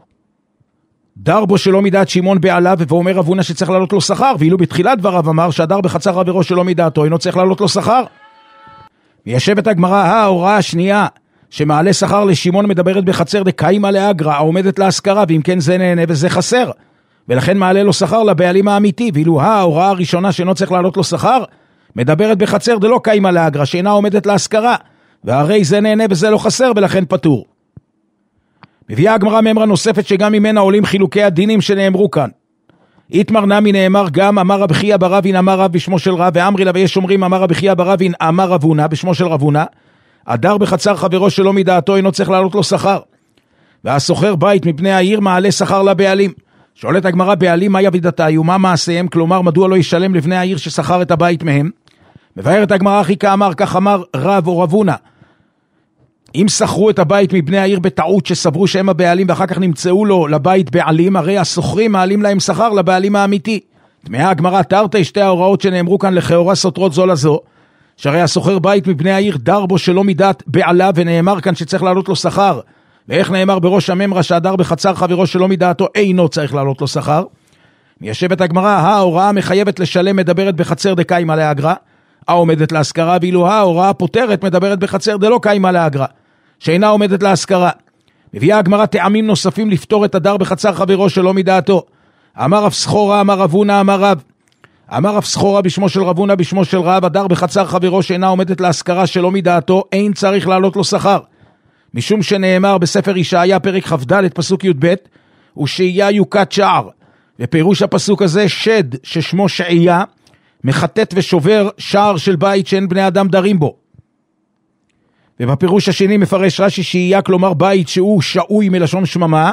דר בו שלא מדעת שמעון בעליו, ואומר רב אונה שצריך לעלות לו שכר, ואילו בתחילת דבריו אמר שהדר בחצר חברו שלא מדעתו אינו צריך לעלות לו שכר. וישבת הגמרא, ההוראה השנייה שמעלה שכר לשמעון מדברת בחצר דקיימא לאגרא העומדת להשכרה, ואם כן זה נהנה וזה חסר, ולכן מעלה לו שכר לבעלים האמיתי. ואילו ההוראה הראשונה שאינו צריך לעלות לו שכר מדברת בחצר דלא קיימא לאגרא שאינה עומדת להשכרה, והרי זה נהנה וזה לא חסר ולכן פטור. מביאה הגמרא מאמרה נוספת שגם ממנה עולים חילוקי הדינים שנאמרו כאן. איתמר נמי נאמר גם אמר רב חייא בר אבין אמר רב בשמו של רב, ואמרי לה ויש אומרים אמר רב חייא בר אבין אמר רב הונא בשמו של רב הונא, הדר בחצר חברו שלא מדעתו אינו צריך לעלות לו שכר, והסוחר בית מפני העיר מעלה שכר לבעלים. שואלת הגמרא, בעלים מה יבידתיו ומה מעשיהם, כלומר מדוע לא ישלם לבני העיר ששכר את הבית מהם? מבארת הגמרא, אחי כאמר, כך אמר רב או רב הונא, אם שכרו את הבית מבני העיר בטעות שסברו שהם הבעלים ואחר כך נמצאו לו לבית בעלים, הרי הסוחרים מעלים להם שכר לבעלים האמיתי. תמהה הגמרא תרתי, שתי ההוראות שנאמרו כאן לכאורה סותרות זו לזו, שהרי הסוחר בית מבני העיר דר בו שלא מידת בעלה, ונאמר כאן שצריך לעלות לו שכר. ואיך נאמר בראש הממרה שהדר בחצר חברו שלא מדעתו אינו צריך לעלות לו שכר? מיישבת הגמרא, ההוראה מחייבת לשלם מדברת בחצר דקיימה לאגרה, העומדת להשכרה, ואילו ההוראה פותרת מדברת בחצר דלא קיימה לאגרה, שאינה עומדת להשכרה. מביאה הגמרא טעמים נוספים לפתור את הדר בחצר חברו שלא מדעתו. אמר אף סחורה, אמר רבונה, אמר רב. אמר אף סחורה בשמו של רבונה, בשמו של רב, הדר בחצר חברו שאינה עומדת להשכרה שלא מדעתו, אין צריך לעלות לו שכר. משום שנאמר בספר ישעיה פרק כ"ד פסוק י"ב, ושעיה יוקת שער. ופירוש הפסוק הזה, שד ששמו שעיה, מחטט ושובר שער של בית שאין בני אדם דרים בו. ובפירוש השני מפרש רש"י שעיה, כלומר בית שהוא שעוי מלשון שממה,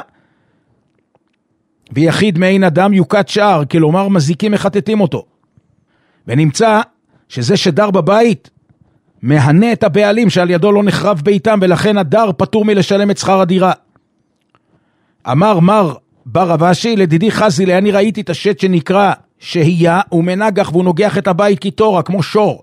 ויחיד מעין אדם יוקת שער, כלומר מזיקים מחטטים אותו. ונמצא שזה שדר בבית מהנה את הבעלים שעל ידו לא נחרב ביתם, ולכן הדר פטור מלשלם את שכר הדירה. אמר מר בר רבשי, לדידי חזי, אני ראיתי את השד שנקרא שהייה, הוא מנגח והוא נוגח את הבית כתורה, כמו שור.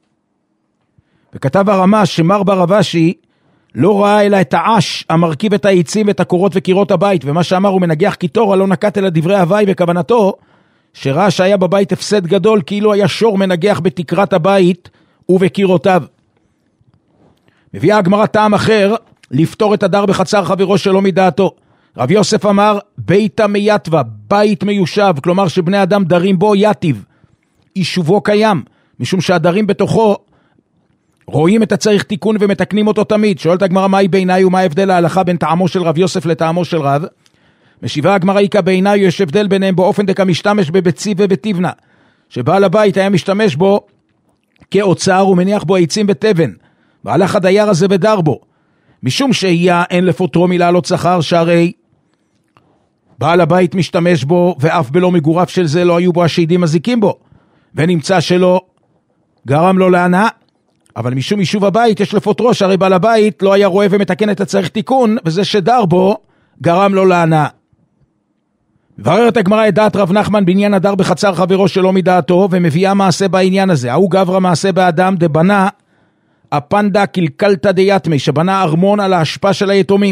וכתב הרמ"ש שמר בר רבשי לא ראה אלא את העש המרכיב את העצים ואת הקורות וקירות הבית, ומה שאמר הוא מנגח כתורה לא נקט אלא דברי הווי, וכוונתו שראה שהיה בבית הפסד גדול, כאילו היה שור מנגח בתקרת הבית ובקירותיו. מביאה הגמרא טעם אחר לפתור את הדר בחצר חברו שלא מדעתו. רב יוסף אמר ביתה מייתווה, בית מיושב, כלומר שבני אדם דרים בו יתיב, יישובו קיים, משום שהדרים בתוכו רואים את הצריך תיקון ומתקנים אותו תמיד. שואלת הגמרא מהי בעיניי ומה ההבדל ההלכה בין טעמו של רב יוסף לטעמו של רב? משיבה הגמרא איקה בעיניי יש הבדל ביניהם באופן דקה משתמש בביצי ובתבנה, שבעל הבית היה משתמש בו כאוצר ומניח בו עצים בתבן, והלך הדייר הזה ודר בו. משום שהיה אין לפוטרו מלעלות שכר, שהרי בעל הבית משתמש בו ואף בלא מגורף של זה לא היו בו השדים מזיקים בו, ונמצא שלא גרם לו להנאה. אבל משום יישוב הבית יש לפוטרו, שהרי בעל הבית לא היה רואה ומתקן את הצריך תיקון, וזה שדר בו גרם לו להנאה. מבררת הגמרא את דעת רב נחמן בעניין הדר בחצר חברו שלא מדעתו, ומביאה מעשה בעניין הזה. ההוא גברא מעשה באדם דבנה הפנדה קלקלתא דיתמי, שבנה ארמון על ההשפעה של היתומים.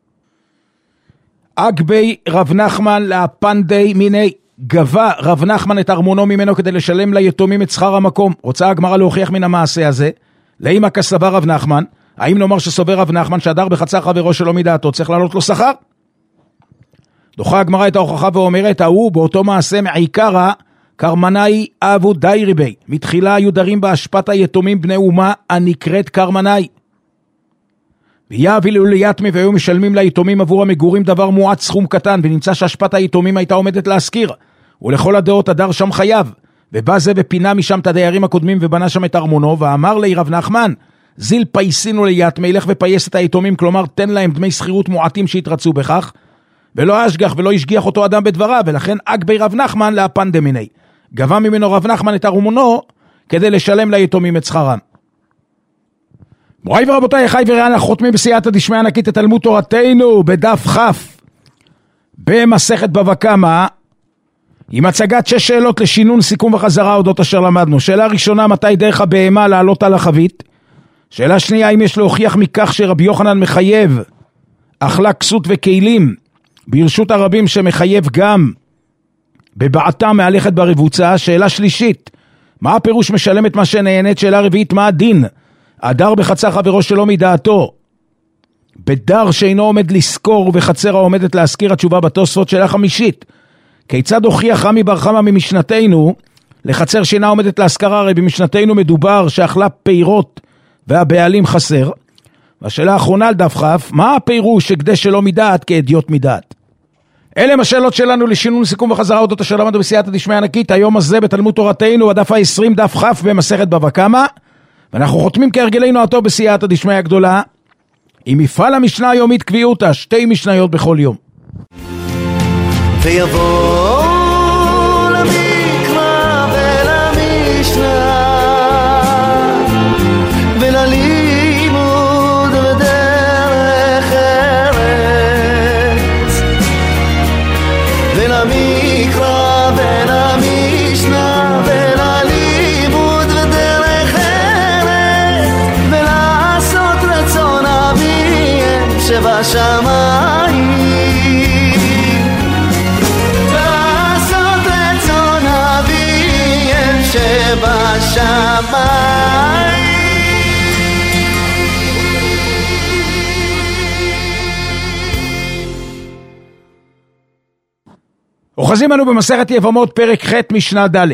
אגבי רב נחמן להפנדי מיני, גבה רב נחמן את ארמונו ממנו כדי לשלם ליתומים את שכר המקום. רוצה הגמרא להוכיח מן המעשה הזה, לאמא כסבר רב נחמן, האם נאמר שסובר רב נחמן שהדר בחצר חברו שלא מדעתו צריך לעלות לו שכר? דוחה הגמרא את ההוכחה ואומרת, ההוא באותו מעשה מעיקרא קרמנאי אבו דיירי בי, מתחילה היו דרים בהשפעת היתומים בני אומה הנקראת קרמנאי, ויהבילו ליתמי והיו משלמים ליתומים עבור המגורים דבר מועט סכום קטן, ונמצא שהשפעת היתומים הייתה עומדת להזכיר, ולכל הדעות הדר שם חייב, ובא זה ופינה משם את הדיירים הקודמים ובנה שם את ארמונו, ואמר לי רב נחמן, זיל פייסינו ליתמי, ילך ופייס את היתומים, כלומר תן להם דמי שכירות מועטים שהתרצו בכך, ולא אשגח ולא ישגיח אותו אדם בדבריו, ולכן אגבי רב נחמן להפן דמיני, גבה ממנו רב נחמן את ארמונו כדי לשלם ליתומים את שכרם. מוריי ורבותיי, חי וראה, אנחנו חותמים בסייעתא דשמיא ענקית את תלמוד תורתנו בדף כ' במסכת בבא קמא, עם הצגת שש שאלות לשינון, סיכום וחזרה אודות אשר למדנו. שאלה ראשונה, מתי דרך הבהמה לעלות על החבית? שאלה שנייה, האם יש להוכיח מכך שרבי יוחנן מחייב אכלה כסות וכלים ברשות הרבים שמחייב גם בבעתה מהלכת ברבוצה? שאלה שלישית, מה הפירוש משלם את מה שנהנית? שאלה רביעית, מה הדין הדר בחצר חברו שלא מדעתו בדר שאינו עומד לזכור ובחצר העומדת להזכיר? התשובה בתוספות. שאלה חמישית, כיצד הוכיח רמי בר חמא ממשנתנו לחצר שאינה עומדת להזכרה? הרי במשנתנו מדובר שאכלה פירות והבעלים חסר. והשאלה האחרונה על דף כ', מה הפירוש שקדש שלא מדעת כאדיוט מדעת? אלה הם השאלות שלנו לשינון, סיכום וחזרה אודות אשר למדנו בסייעתא דשמיא ענקית היום הזה בתלמוד תורתנו, הדף ה-עשרים, דף כ' במסכת בבא קמא, ואנחנו חותמים כהרגלנו הטוב בסייעתא דשמיא הגדולה עם מפעל המשנה היומית קביעותא, שתי משניות בכל יום. ויבוא למקרא ולמשנה וללימוד ודרך שבשמיים, לעשות רצון אביהם שבשמיים. אוחזים אנו במסכת יבמות פרק ח' משנה ד'.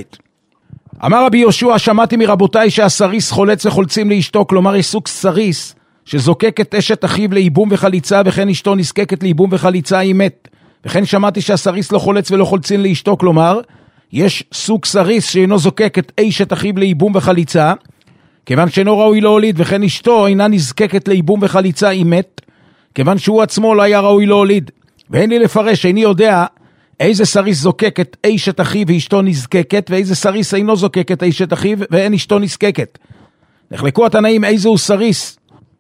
אמר רבי יהושע, שמעתי מרבותיי שהסריס חולץ וחולצים לאשתו, כלומר יש סוג סריס שזוקק את אשת אחיו לאיבום וחליצה, וכן אשתו נזקקת לאיבום וחליצה היא מת. וכן שמעתי שהסריס לא חולץ ולא חולצים לאשתו, כלומר יש סוג סריס שאינו זוקק את אשת אחיו לאיבום וחליצה, כיוון שאינו ראוי להוליד, וכן אשתו אינה נזקקת לאיבום וחליצה היא מת, כיוון שהוא עצמו לא היה ראוי להוליד. ואין לי לפרש, איני יודע איזה סריס זוקק את אשת אחיו ואשתו נזקקת, ואיזה סריס אינו זוקק את אשת אחיו ואין אשתו נזקקת. נחלקו התנאים איזה הוא סריס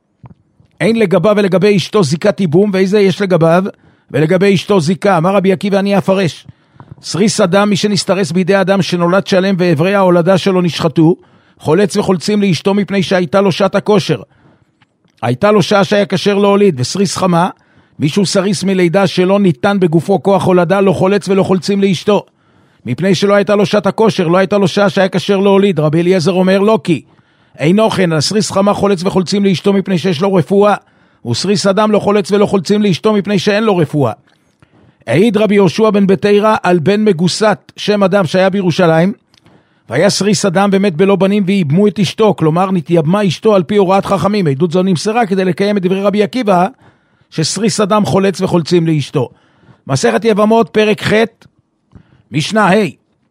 אין לגביו ולגבי אשתו זיקת איבום, ואיזה יש לגביו ולגבי אשתו זיקה. אמר רבי עקיבא, אני אפרש. סריס אדם, מי שנסתרס בידי אדם שנולד שלם ואיברי ההולדה שלו נשחטו, חולץ וחולצים לאשתו מפני שהייתה לו שעת הכושר, הייתה לו שעה שהיה כשר להוליד. וסריס חמה, מישהו סריס מלידה שלא ניתן בגופו כוח הולדה, לא חולץ ולא חולצים לאשתו מפני שלא הייתה לו שעת הכושר, לא הייתה לו שעה שהיה כשר להוליד. רבי אליעזר אומר לא, כי אינו כן, הסריס חמה חולץ וחולצים לאשתו מפני שיש לו רפואה, וסריס אדם לא חולץ ולא חולצים לאשתו מפני שאין לו רפואה. העיד רבי יהושע בן בתירא על בן מגוסת שם אדם שהיה בירושלים, והיה סריס אדם ומת בלא בנים ואיבמו את אשתו, כלומר נתייבמה אשתו על פי הוראת חכמים. עדות זו נמסרה כדי לקיים את דברי רבי עקיבא שסריס אדם חולץ וחולצים לאשתו. מסכת יבמות פרק ח' משנה ה'.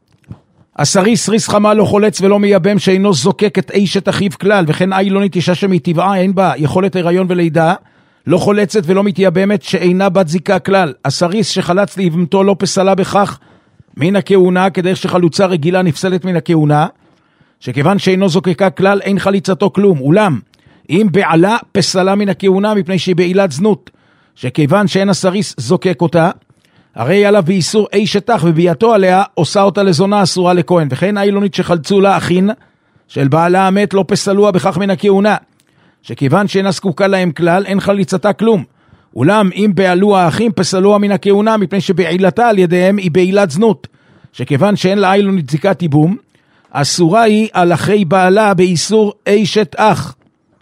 הסריס סריס חמה לא חולץ ולא מייבם שאינו זוקק את אשת אחיו כלל, וכן איילונית אישה שמטבעה אין בה יכולת הריון ולידה, לא חולצת ולא מתייבמת שאינה בת זיקה כלל. הסריס שחלץ ליבמתו לא פסלה בכך מן הכהונה, כדרך שחלוצה רגילה נפסלת מן הכהונה, שכיוון שאינו זוקקה כלל אין חליצתו כלום. אולם אם בעלה פסלה מן הכהונה מפני שהיא בעילת זנות, שכיוון שאין הסריס זוקק אותה, הרי עליו באיסור אשת אח, וביאתו עליה עושה אותה לזונה אסורה לכהן. וכן איילונית שחלצו לה אחין של בעלה המת לא פסלוה בכך מן הכהונה, שכיוון שאינה זקוקה להם כלל אין חליצתה כלום. אולם אם בעלו האחים פסלוה מן הכהונה מפני שבעילתה על ידיהם היא בעילת זנות, שכיוון שאין לה איילונית זיקת איבום, אסורה היא על אחי בעלה באיסור אשת אח,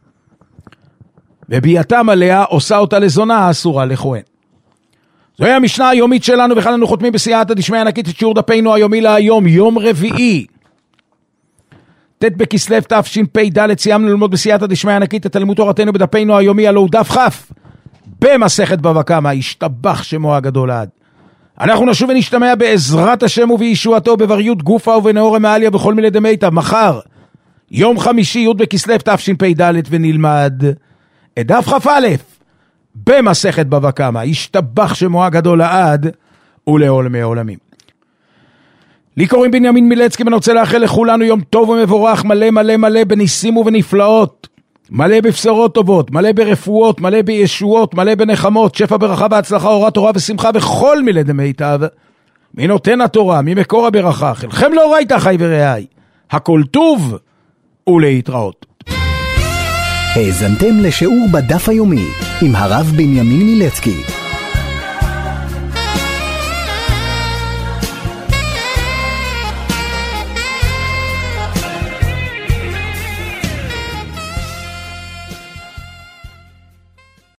וביאתם עליה עושה אותה לזונה אסורה לכהן. זוהי המשנה היומית שלנו, וכאן אנו חותמים בסייעתא דשמיא ענקית את שיעור דפנו היומי להיום, יום רביעי ט' בכסלו תשפ"ד. סיימנו ללמוד בסייעתא דשמיא ענקית את תלמוד תורתנו בדפנו היומי, הלוא הוא דף כ' במסכת בבא קמא, ישתבח שמו הגדול עד. אנחנו נשוב ונשתמע בעזרת השם ובישועתו בבריות גופה ובנאור מעליה בכל מילי דמיטב. מחר יום חמישי י' בכסלו תשפ"ד, ונלמד את דף כ"א במסכת בבא קמא, ישתבח שמו הגדול לעד ולעולמי עולמים. לי קוראים בנימין מילצקי, ואני רוצה לאחל לכולנו יום טוב ומבורך, מלא מלא מלא בניסים ובנפלאות, מלא בבשורות טובות, מלא ברפואות, מלא בישועות, מלא בנחמות, שפע ברכה והצלחה, אורה תורה ושמחה בכל מילי דמיטב, מי נותן התורה, מי מקור הברכה. חלכם לא ראית חי ורעי, הכל טוב ולהתראות. האזנתם לשיעור בדף היומי עם הרב בנימין מילצקי.